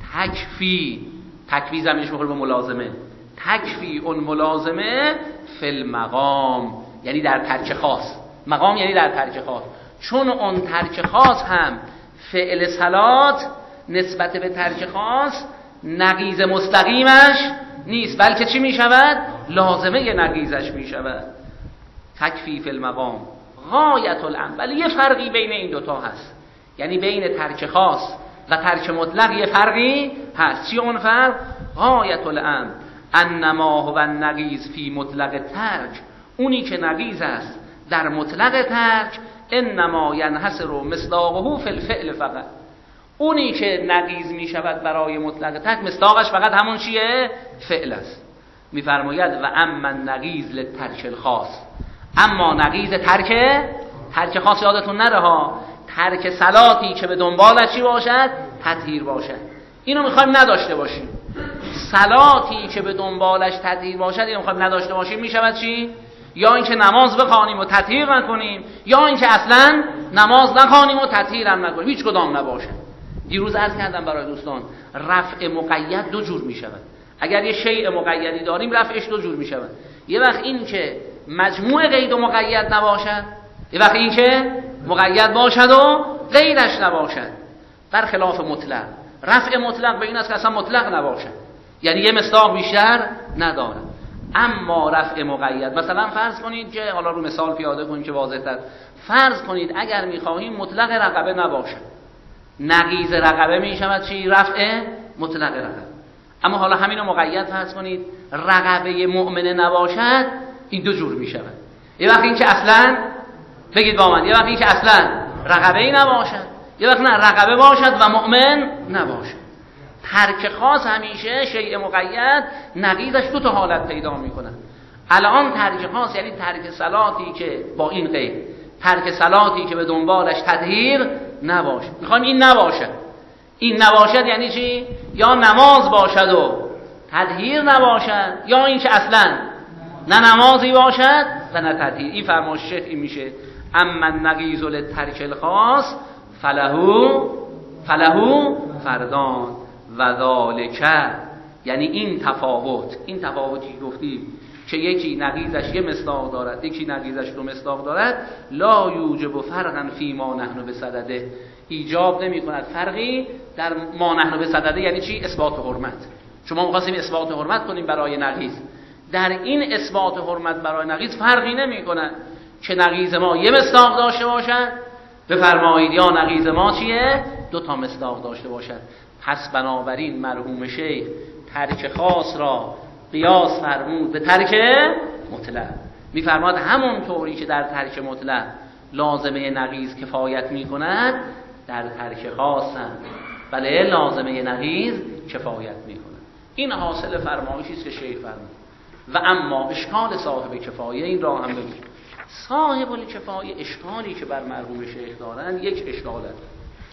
تکفی زمینش میخوره به ملازمه، تکفی اون ملازمه فی المقام یعنی در ترک خاص، مقام یعنی در ترک خاص، چون اون ترک خاص هم فعل صلات نسبت به ترک خاص نقیض مستقیمش نیست، بلکه چی می شود؟ لازمه نقیضش می شود. تکفی فی المقام غایت الامر، ولی یه فرقی بین این دوتا هست، یعنی بین ترک خاص و ترک مطلق یه فرقی هست. چی اون فرق؟ غایت الامر انما هو النقیض فی مطلق ترک، اونی که نقیض است در مطلق ترک انما ینحصر مصداقه فی الفعل فقط. اونی که نقیض می شود برای مطلق ترک مصداقش فقط همون چیه؟ فعل است. میفرماید و اما نقیض للترک الخاص، اما نقیض ترک خاص یادتون نره ها، ترک صلاتی که به دنبالش چی باشد؟ تطهیر باشد. اینو میخوایم نداشته باشیم. صلاتی که به دنبالش تطهیر باشد اینو میخوایم نداشته باشیم، میشود چی؟ یا اینکه نماز بخوانیم و تطهیر نکنیم، یا اینکه اصلا نماز نخوانیم و تطهیر هم نکنیم، هیچ کدام نباشه. دیروز عرض کردم برای دوستان رفع مقید دو جور میشود. اگر یه شیء مقیدی داریم رفعش دو جور میشود. یه وقت این که مجموع قید و مقید نباشد، یه وقت این که مقید باشد و غیرش نباشد. برخلاف مطلق، رفع مطلق به این است که اصلا مطلق نباشد، یعنی یه مصداق بیشتر نداره. اما رفع مقید، مثلا فرض کنید که حالا رو مثال پیاده کنیم که واضح‌تر، فرض کنید اگر می‌خواهیم مطلق رقبه نباشد، نقیض رقبه میشود چی؟ رفع مطلق رقبه. اما حالا همینو مقید فرض کنید رقبه مؤمنه نباشد، این دو جور میشود. یه وقت این که اصلا بگید با من، یه وقت این که اصلا رقبه‌ای نباشد، یه وقت نه رقبه باشد و مؤمن نباشد. ترک خاص همیشه شیء مقید نقیضش دو تا حالت پیدا میکنه. الان ترک خاص یعنی ترک صلاتی که با این قید، ترک صلاتی که به دنبالش تطهیر نباشه. میخوایم این نباشه. این نباشد یعنی چی؟ یا نماز باشد و تطهیر نباشد، یا این که اصلا نه نمازی باشد و نه تطهیر. این فرمایش شیخ این میشه اما النقیض للترک الخاص فله فردان و ذالک، یعنی این تفاوتی گفتیم که یکی نقیضش یه مصداق دارد، یکی نقیضش دو مصداق دارد، لا یوجب فرقا فی ما نحن بصدده، ایجاب نمی کند فرقی در ما نحن بصدده. یعنی چی؟ اثبات حرمت. شما می‌خواستیم اثبات حرمت کنیم برای نقیض، در این اثبات حرمت برای نقیض فرقی نمی کند که نقیض ما یه مصداق داشته باشد، بفرمایید، یا نقیض ما چیه؟ دو تا مصداق داشته باشد. پس بنابراین مرحوم شیخ ترک خاص را قیاس فرمود به ترک مطلق. میفرماد همون طوری که در ترک مطلق لازمه نقیض کفایت میکند، در ترک خاص هم بله لازمه نقیض کفایت میکند. این حاصل فرمایشی است که شیخ فرمود. و اما اشکال صاحب کفایه این را هم بگیم. صاحب الکفایه اشکالی که بر مرحوم شیخ دارند یک اشکال است.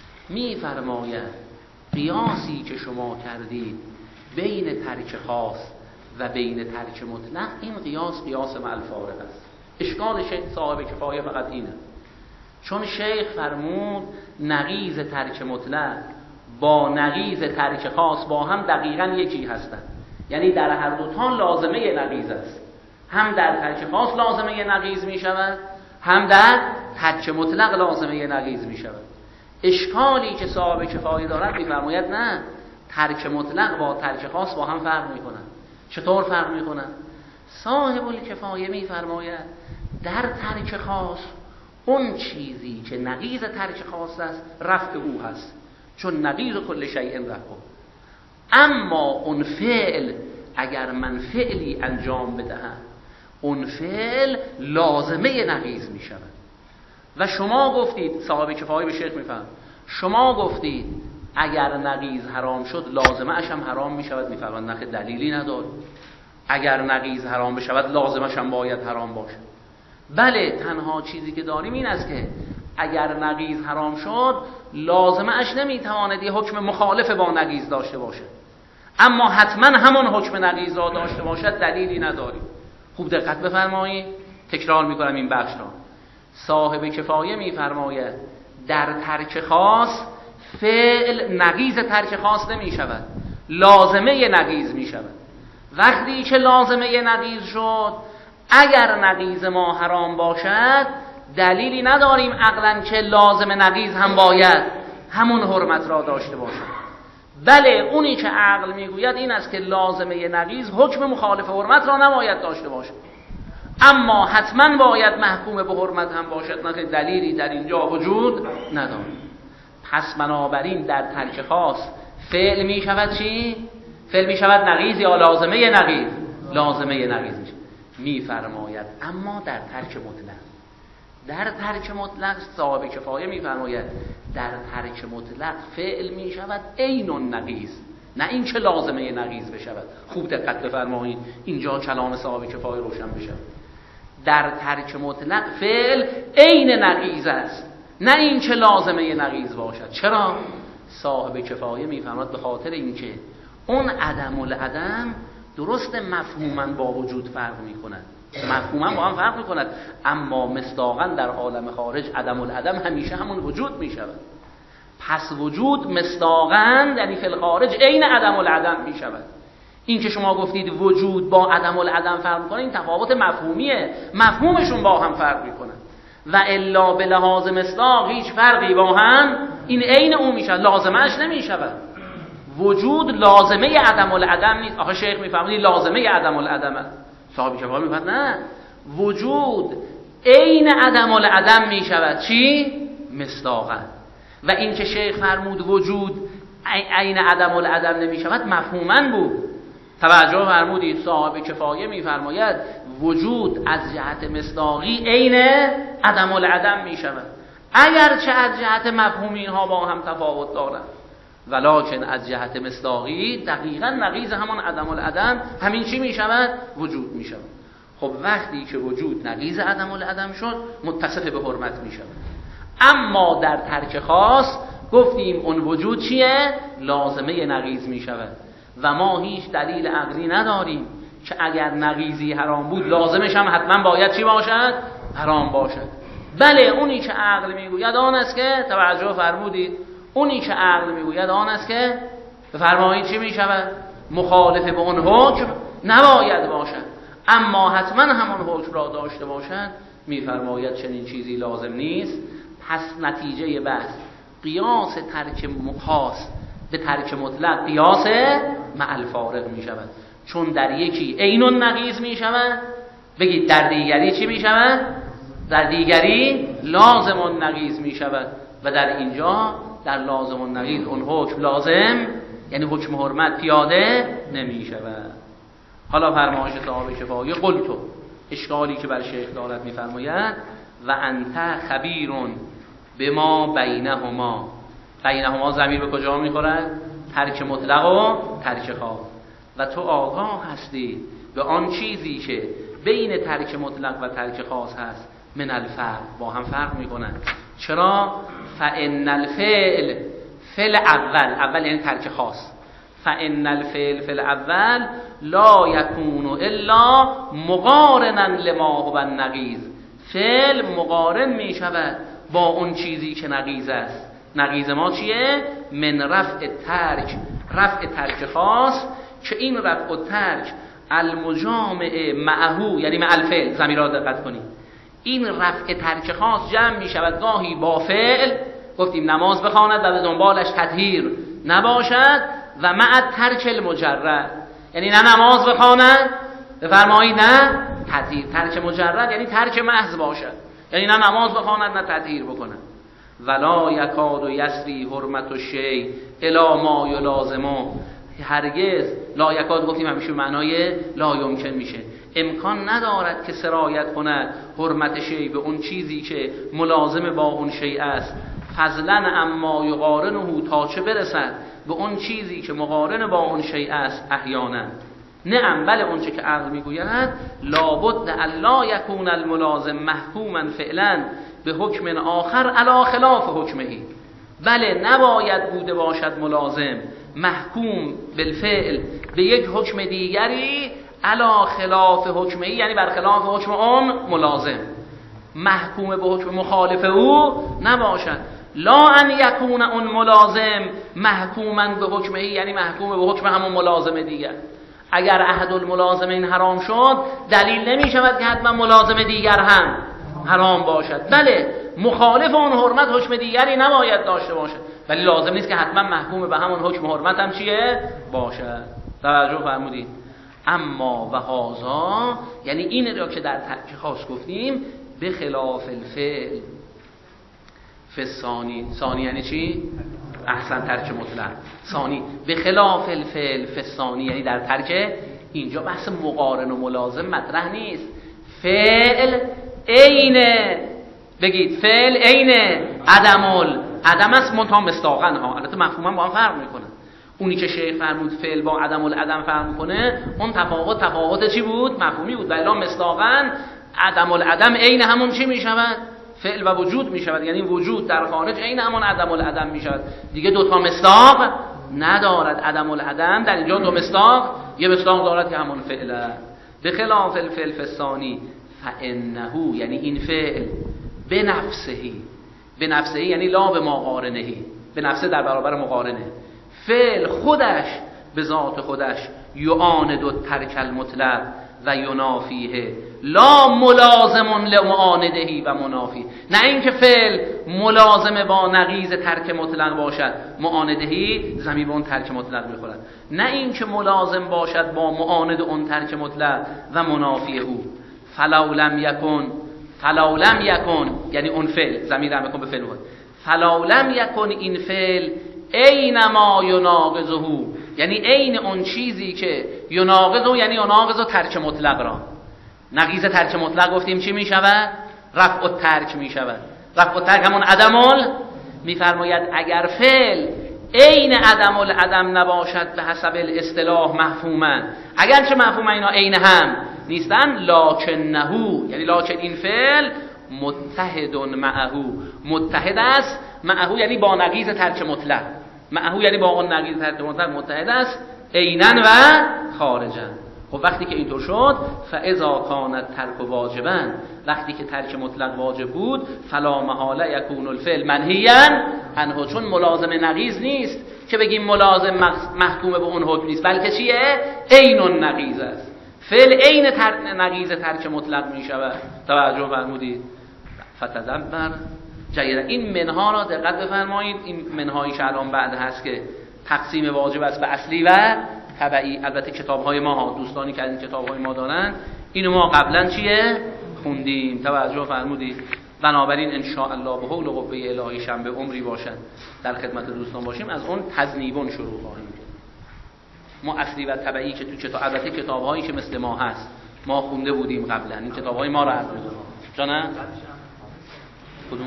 میفرماید قیاسی که شما کردید بین ترک خاص و بین ترک مطلق، این قیاس مع الفارق است. اشکال شیخ صاحب کفایه فقط اینه، چون شیخ فرمود نقیض ترک مطلق با نقیض ترک خاص با هم دقیقاً یکی هستند، یعنی در هر دو تا لازمه نقیض است. هم در ترک خاص لازمه نقیض می شود، هم در ترک مطلق لازمه نقیض می شود. اشکالی که صاحب کفایه دارد میفرماید نه، ترک مطلق با ترک خاص با هم فرق میکنن. چطور فرق میکنن؟ صاحب الکفایه میفرماید در ترک خاص اون چیزی که نقیض ترک خاص است رفع او هست، چون نقیض کل شیء رفع. اما اون فعل اگر من فعلی انجام بدهم، اون فعل لازمه نقیض میشود. و شما گفتید، صاحب کفایه به شیخ میفهم، شما گفتید اگر نقیض حرام شد لازمه اش هم حرام میشود. میفهمن نخ دلیلی نداره، اگر نقیض حرام بشود لازمش هم باید حرام باشد. بله، تنها چیزی که داریم این است که اگر نقیض حرام شد لازمه اش نمیتواند یه حکم مخالف با نقیض داشته باشد، اما حتما همون حکم نقیض را داشته باشد دلیلی نداریم. خوب دقت بفرمایید، تکرار میکنم این بخش را. صاحب کفایه میفرماید در ترک خاص فعل نقیض ترک خاص نمی شود، لازمه نقیض می شود. وقتی که لازمه نقیض شد، اگر نقیض ما حرام باشد دلیلی نداریم عقلاً که لازم نقیض هم باید همون حرمت را داشته باشد. بله، اونی که عقل میگوید این است که لازمه نقیض حکم مخالف حرمت را نباید داشته باشد، اما حتما باید محکوم به حرمت هم باشد، نه دلیلی در اینجا وجود ندارد. پس بنابراین در ترک خاص فعل می شود چی؟ فعل می شود نقیض یا لازمه نقیض؟ لازمه نقیض می شود. می فرماید اما در ترک مطلق، در ترک مطلق صاحب کفایه میفرماید در ترک مطلق فعل میشود عین النقیض، نه این که لازمه نقیض بشود. خوب دقت بفرمایید اینجا کلام صاحب کفایه روشن بشه. در ترک مطلق فعل عین نقیض است، نه این که لازمه نقیض باشد. چرا؟ صاحب کفایه میفرماید به خاطر اینکه اون عدم العدم درست مفهوما با وجود فرق میکند، مفهوما با هم فرق میکند، اما مصداقا در عالم خارج عدم العدم همیشه همون وجود میشود. پس وجود مصداقا یعنی فی الخارج عین عدم العدم میشود. این که شما گفتید وجود با عدم العدم فرق میکنه، این تفاوت مفهومیه، مفهومشون با هم فرق میکنه و الا به لحاظ مصداق هیچ فرقی با هم این عین اون میشه، لازمش نمیشود. وجود لازمه عدم العدم نیست. آخه شیخ میفهمید لازمه عدم العدم، صاحب کفایه میفهمد نه، وجود عین عدم العدم میشود. چی؟ مصداقا. و این که شیخ فرمود وجود عین عدم العدم نمیشود مفهوما بود. توجه فرمودید صاحب کفایه میفرماید وجود از جهت مصداقی عین عدم العدم میشود، اگرچه از جهت مفهومی اینها با هم تفاوت دارند، ولکن از جهت مصداقی دقیقاً نقیض همان عدم العدم همین چی میشود؟ وجود میشود. خب وقتی که وجود نقیض عدم العدم شد متصف به حرمت میشود. اما در ترک خاص گفتیم اون وجود چیه؟ لازمه نقیض میشود و ما هیچ دلیل عقلی نداریم که اگر نقیضی حرام بود لازمش هم حتما باید چی باشد؟ حرام باشد. بله اونی که عقل میگوید آن است که، توجه فرمودید، اونی که عقل میگوید آن است که بفرمایید چی میشود؟ مخالف به اون حکم نباید باشد، اما حتما همون حکم را داشته باشد. میفرماید چنین چیزی لازم نیست. پس نتیجه بحث قیاس ترک خاص به ترک مطلق قیاس مع الفارق می شود، چون در یکی عین النقیض می شود، بگید در دیگری چی می شود؟ در دیگری لازم النقیض می شود و در اینجا در لازم النقیض اون حکم لازم یعنی حکم حرمت پیاده نمی شود. حالا فرمایش صاحب کفایه قلتو، اشکالی که بر شیخ دارد می فرماید و انت خبیرون به ما بینهما. بینهما ضمیر به کجا میخورد؟ ترک مطلق و ترک خاص. و تو آگاه هستی به آن چیزی که بین ترک مطلق و ترک خاص هست، من الفرق، با هم فرق میکنن. چرا؟ فان الفعل فعل اول یعنی ترک خاص، فان الفعل فعل اول لا یکون الا مقارنا لما هو النقیض. فعل مقارن می شود با اون چیزی که نقیض است. نقیض ما چیه؟ من رفع ترک خاص، که این رفع و ترک المجامع معهو یعنی مع الفعل. ضمیرها دقت کنید، این رفع ترک خاص جمع می شود گاهی با فعل، گفتیم نماز بخواند و به دنبالش تطهیر نباشد، و مع ترک المجرد یعنی نه نماز بخواند بفرمایید نه تطهیر. ترک مجرد یعنی ترک محض باشد، یعنی نه نماز بخواند نه تطهیر بکند. ولا یکاد یسری حرمت الشیء الی ما یلازمه. هرگز لا یکاد گفتیم همیشه معنای لا یمکن میشه، امکان ندارد که سرایت کند حرمت شیء به اون چیزی که ملازم با اون شیء است. فضلا اما یقارنه، تا چه برسد به اون چیزی که مقارن با اون شیء است. احیانا نعم، بله اون چه که عقل میگوید لابد الا یکون الملازم محکوما فعلا به حکم آخر علی خلاف حکمهی. بله نباید بوده باشد ملازم محکوم بالفعل به یک حکم دیگری علی خلاف حکمهی، یعنی برخلاف حکم اون ملازم، محکوم به حکم مخالف او نباشد. لا ان یکون اون ملازم محکوما به حکمهی یعنی محکوم به حکم همون ملازم دیگر. اگر احد الملازمین حرام شد دلیل نمی شود که حتما ملازم دیگر هم حرام باشد. بله مخالف اون حرمت حکم دیگری نباید داشته باشد، ولی لازم نیست که حتما محکوم به همون حکم حرمت هم چیه باشد. توجه فرمودید؟ اما و هذا یعنی این را که در ترک خاص گفتیم به خلاف الفعل فثانی. ثانی یعنی چی؟ احسن، ترک مطلق. ثانی به خلاف الفعل فثانی یعنی در ترک. اینجا بحث مقارن و ملازم مطرح نیست. فعل عین بگید فعل عین عدم است منتها مصداقاً ها، البته مفهوما با هم فرق میکنه. اونی که شیخ فرمود فعل با عدم العدم فرق میکنه، اون تفاوت چی بود؟ مفهومی بود. ولی مصداقاً عدم العدم عین همون چی میشود؟ فعل و وجود میشود. یعنی وجود در خارج عین همون عدم العدم میشود. دیگه دو تا مصداق ندارد. عدم العدم در اینجا دو مصداق، یه مصداق دارد که همون فعله. به خلاف الفعل فسانی فانه، یعنی این فعل به نفسه یعنی لا به مقارنه، به نفسه در برابر مقارنه. فعل خودش به ذات خودش یعاند الترک المطلق و ینافیه لا ملازم لمعاندهی و منافی. نه اینکه فعل ملازم با نقیض ترک مطلق باشد، معاندهی زمین به اون ترک مطلق میخورد، نه اینکه ملازم باشد با معاند اون ترک مطلق و منافی او. فلو لم یکن یعنی اون فعل، زمین رحم کن به فعل بود، فلو لم یکن این فعل عین ما یناقضه، یعنی عین اون چیزی که یناقضه، یعنی یناقض ترک مطلق را. نقیض ترک مطلق گفتیم چی می شود؟ رفع الترک می شود. رفع الترک همون عدمال میفرماید اگر فعل عین عدم العدم نباشد به حسب الاصطلاح مفهوما، اگرچه مفهوما اینا عین هم نیستن، لکنه یعنی لکن این فعل متحد معه، متحد است معه یعنی با نقیض ترک مطلق، معه یعنی با اون نقیض ترک مطلق متحد است عیناً و خارجاً. خب وقتی که اینطور شد، فاذا کان الترک واجبا، وقتی که ترک مطلق واجب بود، فلا محاله یکون الفعل منهیا عنه، چون ملازم نقیض نیست که بگیم ملازم محکوم به اون حکم نیست، بلکه چیه؟ عین النقیض است. فعل عین نقیض ترک مطلق می شود. توجه فرمودید؟ فتدبر جیدا. این منها را دقت بفرمایید. این منهایی که الان بعد هست که تقسیم واجب است به اصلی و تبعی. البته کتاب‌های ما ها، دوستانی که از این کتاب‌های ما دارن، اینو ما قبلا چیه خوندیم. توجه فرمودید؟ بنابراین ان شاء الله به حول و قوه الهی شنبه عمری باشد در خدمت دوستان باشیم، از اون تذنیبون شروع خواهیم کرد. ما اصلی و تبعی که تو کتاب، البته کتاب‌هایی که مثل ما هست ما خونده بودیم قبلا، این کتاب‌های ما رو عرض می‌کنم. جانم کدوم؟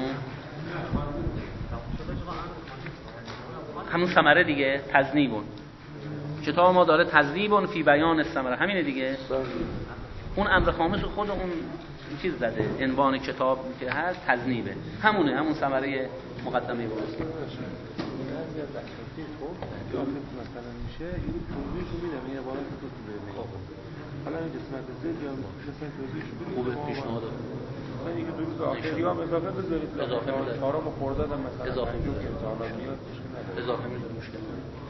همون ثمره دیگه، تذنیبون. کتاب ما داره تذنیبون فی بیان الثمره، همینه دیگه. اون امر خامس خود اون چیز زده، عنوان کتاب که هست تذنیبه، همونه، همون ثمره مقدمه باست. مثلا میشه یعنی توضیحشو میدم، این عبارت رو تو حالا این قسمت زد یا قسمت توضیحشو بدید. خوبه پیشنهاد من دیگه دو روز آخری هم اضافه بذارید، اضافه میذارم کارامو خوردادم مثلا اضافه میذارم حالا میاد اضافه میذارم مشکل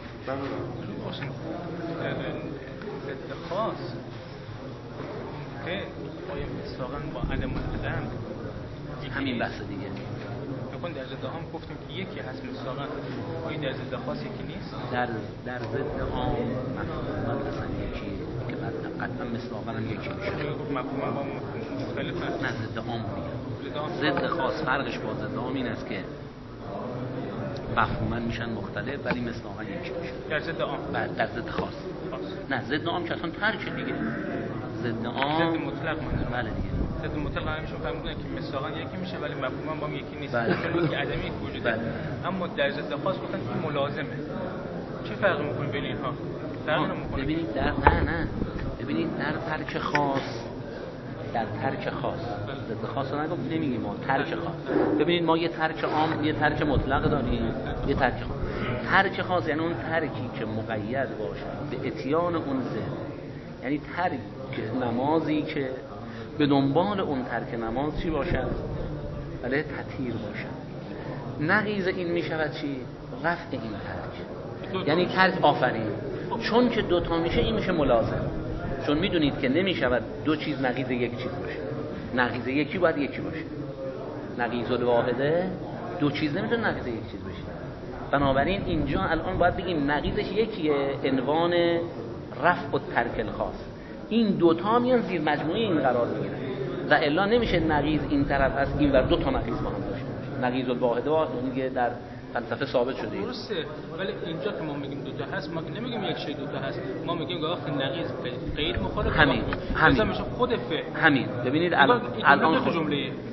ضد خاص که آیا مصداقاً با عدم العدم همین بحث دیگه. بکن در ضد عام گفتیم که یکی هست مصداقاً، آیا در ضد خاص یکی نیست؟ در ضد عام مفهوم مثلا یکی که بعد قطعا مصداقاً هم یکی میشه. مفهوم با مختلف هست. نه ضد عام دیگه. ضد خاص فرقش با ضد عام این است که مفهوما میشن مختلف ولی مصداقاً یکی میشه. در ضد عام. بعد در ضد خاص. نه ضد عام که اصلا ترک دیگه. ضد عام ضد مطلق منظورم. بله دیگه. ضد مطلق همیشه فهمیدن که مصداقاً یکی میشه ولی مفهوما با هم یکی نیست. چون که عدمی وجوده. اما در ضد خاص گفتن این ملازمه. چه فرقی میکنه بین اینها؟ فرقی نمیکنه. ببینید در ببینید در ترک خاص، در ترک خاص ضد خاص رو نگم نمیگیم ما، ترک خاص. ببینید ما یه ترک عام، یه ترک مطلق داریم، یه ترک خاص. ترک خاص یعنی اون ترکی که مقید باشه به اتیان اون ضد، یعنی ترک نمازی که به دنبال اون ترک نماز چی باشد؟ بله تطهیر باشد. نقیض این میشود چی؟ رفع این ترک، یعنی ترک آفرین. چون که دوتا میشه این میشه ملازم، چون میدونید که نمیشود دو چیز نقیض یک چیز باشه. نقیض یکی باید یکی باشه. نقیض الواحده دو چیز نمیتونه نقیض یک چیز باشه. بنابراین اینجا الان باید بگیم نقیضش یکیه، عنوان رفع الترک الخاص. این دوتا میان زیر مجموعه این قرار میگیرن و الا نمیشه نقیض این طرف از این ور دو تا نقیض با هم داشته باشه. نقیض الواحده اون دیگه در فلسفه ثابت شده. درسته، ولی اینجا که ما میگیم دو تا هست، ما نمیگیم یک شی دو تا هست، ما میگیم وقتی نقیض غیر مخالف همین میشه خود فعل. همین ببینید الان جمله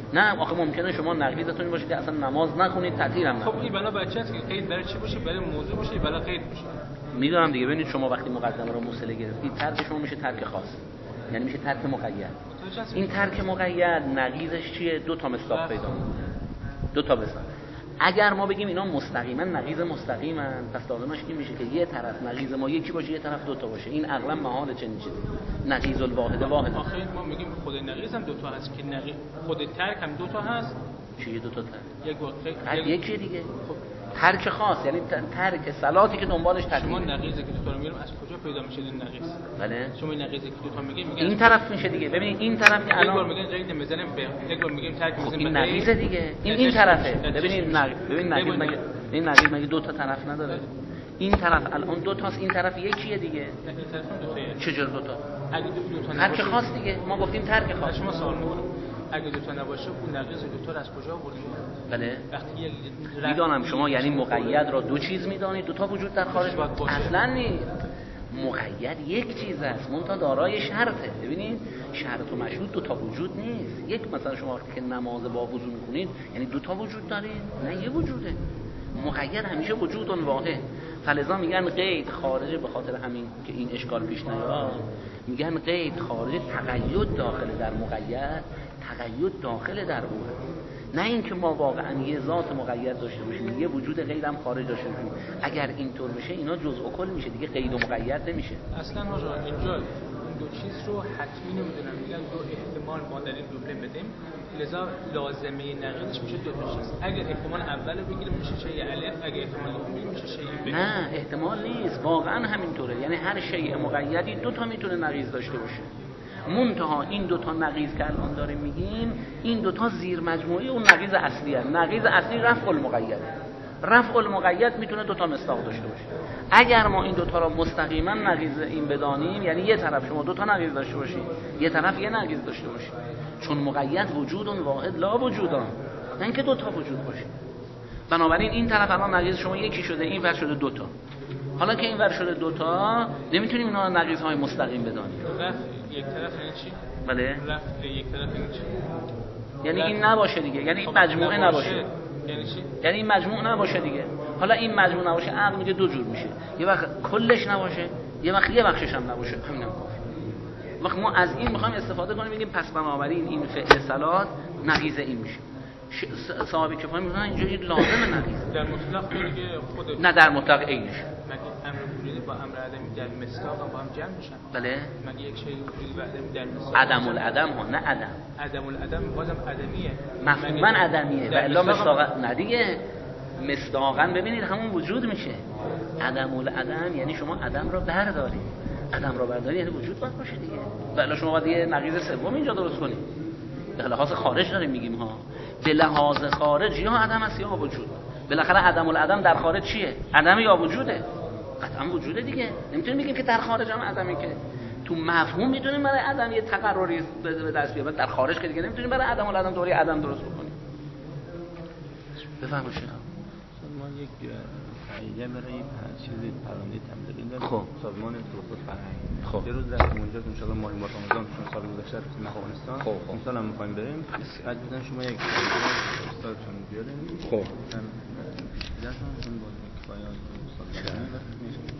نه آخه ممکنه شما نقیضتون باشه که اصلا نماز نخونید تعطیل هم خب این بنا بچه است که قید برای چی باشه؟ برای موضوع باشه برای قید باشه. میدونم دیگه. ببینید شما وقتی مقدمه رو موصله گرفتید ترک شما میشه ترک خاص، یعنی میشه ترک مقید. این ترک مقید نقیضش چیه؟ دو تا مصداق پیدا میکنه، دو تا مصداق. اگر ما بگیم اینا مستقیما نقیض مستقیمن، پس لازمش این میشه که یه طرف نقیض ما یکی باشه یه طرف دو تا باشه. این عقلا محال چنین چیزی. نقیض الواحد واحد. آخه ما میگیم خود نقیض هم دو تا هست که نقیض خود ترک هم دو تا هست. چیه دو تا ترک؟ یک یکی دیگه. ترک خاص یعنی ترک صلاتی که دنبالش تکمیل. شما نقیضی که دو تا رو میگیم از کجا پیدا میشه این نقیض؟ بله شما این نقیضی که دو تا میگیم این طرف میشه دیگه. ببینید این طرف که الان میگن قید میزنه به یک بار میگیم ترک میزنه این نقیض دیگه. این طرفه. ببینید نقیض مگه این نقیض مگه دو تا طرف نداره؟ این طرف الان دو تاست، این طرف یکیه دیگه. این طرف دو تایه. چجور دو تا؟ اگه دو تا ترک خاص دیگه. ما گفتیم ترک خاص. شما سوال میکنم اگه دو تا نباشه اون نقیض دو تا رو از کجا آوردیم؟ بله وقتی یک میدانم شما یعنی مقید را دو چیز میدانید، دو تا وجود در خارج اصلا نیست. مقید یک چیز است، منتها دارای شرطه. ببینید شرط و مشروط دو تا وجود نیست. یک مثلا شما وقتی که نماز با وضو میخونید یعنی دو تا وجود داره؟ نه یه وجوده. مقید همیشه وجود واحد. فلذا میگن قید خارجه، به خاطر همین که این اشکال پیش نیاد میگن قید خارجه تقید داخل در مقید، تقید داخل در او. نه اینکه ما واقعا یه ذات مقید داشته باشیم یه وجود غیر هم خارج داشته باشیم. اگر اینطور بشه اینا جزء کل میشه دیگه، قید و مقید نمیشه. اصلا آقا اینجا این دو چیز رو حتمی نمیدونم، میگن دو احتمال ما در این دوبله بدیم، لذا لازمه نقیضش میشه دو تا چیز. اگر احتمال اول بگیریم میشه شیء الف، اگر احتمال دوم بگیریم میشه شیء ب. نه احتمال نیست، واقعا همینطوره. یعنی هر شیء مقیدی دو تا میتونه نقیض داشته باشه. منتها این دو تا نقیض که الان داریم میگیم این دو تا زیر مجموعه اون نقیض اصلی هست. نقیض اصلی رفع المقید. رفع المقید میتونه دو تا مصداق داشته باشه. اگر ما این دو تا را مستقیما نقیض این بدانیم، یعنی یه طرف شما دو تا نقیض داشته باشید یه طرف یه نقیض داشته باشید، چون مقید وجود واحد لا وجودان، نه اینکه دو تا وجود باشه. بنابراین این طرف الان نقیض شما یکی شده، این ور شده دو تا. حالا که این ور شده دو تا نمیتونیم اینا نقیض های مستقیم بدانیم. یک طرف یعنی چی؟ بله رفع یک طرف یعنی چی؟ یعنی این نباشه دیگه، یعنی این مجموعه نباشه. یعنی چی؟ یعنی این مجموع نباشه دیگه. حالا این مجموع نباشه عقل میگه دو جور میشه، یه وقت کلش نباشه یه وقت یه بخشش هم نباشه، همینم کافیه. وقت ما از این میخوایم استفاده کنیم بگیم پس بنابراین این فعل صلات نقیض این میشه. صحابه کفایه میگن اینجا یک لازم نقیض. در مطلق دیگه خود نه در مطلق عینش. مگه امر وجودی با امر عدمی در مصداق هم با هم جمع میشن؟ بله. مگه یک شی وجودی و عدمی در مصداق عدم العدم ها، نه عدم. عدم العدم بازم عدمیه. مفهوما عدمیه و الا مصداق نه دیگه. مصداقا ببینید همون وجود میشه. عدم العدم یعنی شما عدم را بردارید. عدم را بردارید یعنی وجود باید باشه دیگه. و الا شما باید یه نقیض سوم اینجا درست کنید. به لحاظ خارج داریم میگیم ها. به لحاظ خارج یا عدم است یا وجود. بالاخره عدم العدم در خارج چیه؟ عدم یا وجوده؟ قطعا وجوده دیگه. نمیتونیم بگیم که در خارج هم عدمی، که تو مفهوم میتونیم برای عدم یه تقرری به دست بیاریم، در خارج که دیگه نمیتونیم برای عدم العدم دوره عدم درست بکنیم. بفرمایید. ما یک قاعده برای چیزی پرونده تمدید داریم. خب سازمان توسعه فرهنگی. خب یه روز رفتیم اونجا ان شاء الله ماه رمضان چون سال گذشته رفتیم افغانستان. خب این سال هم می‌خوایم بریم. بعد دیدن شما یک استادتون بیارین. خب دیدن اون با کفایت استاد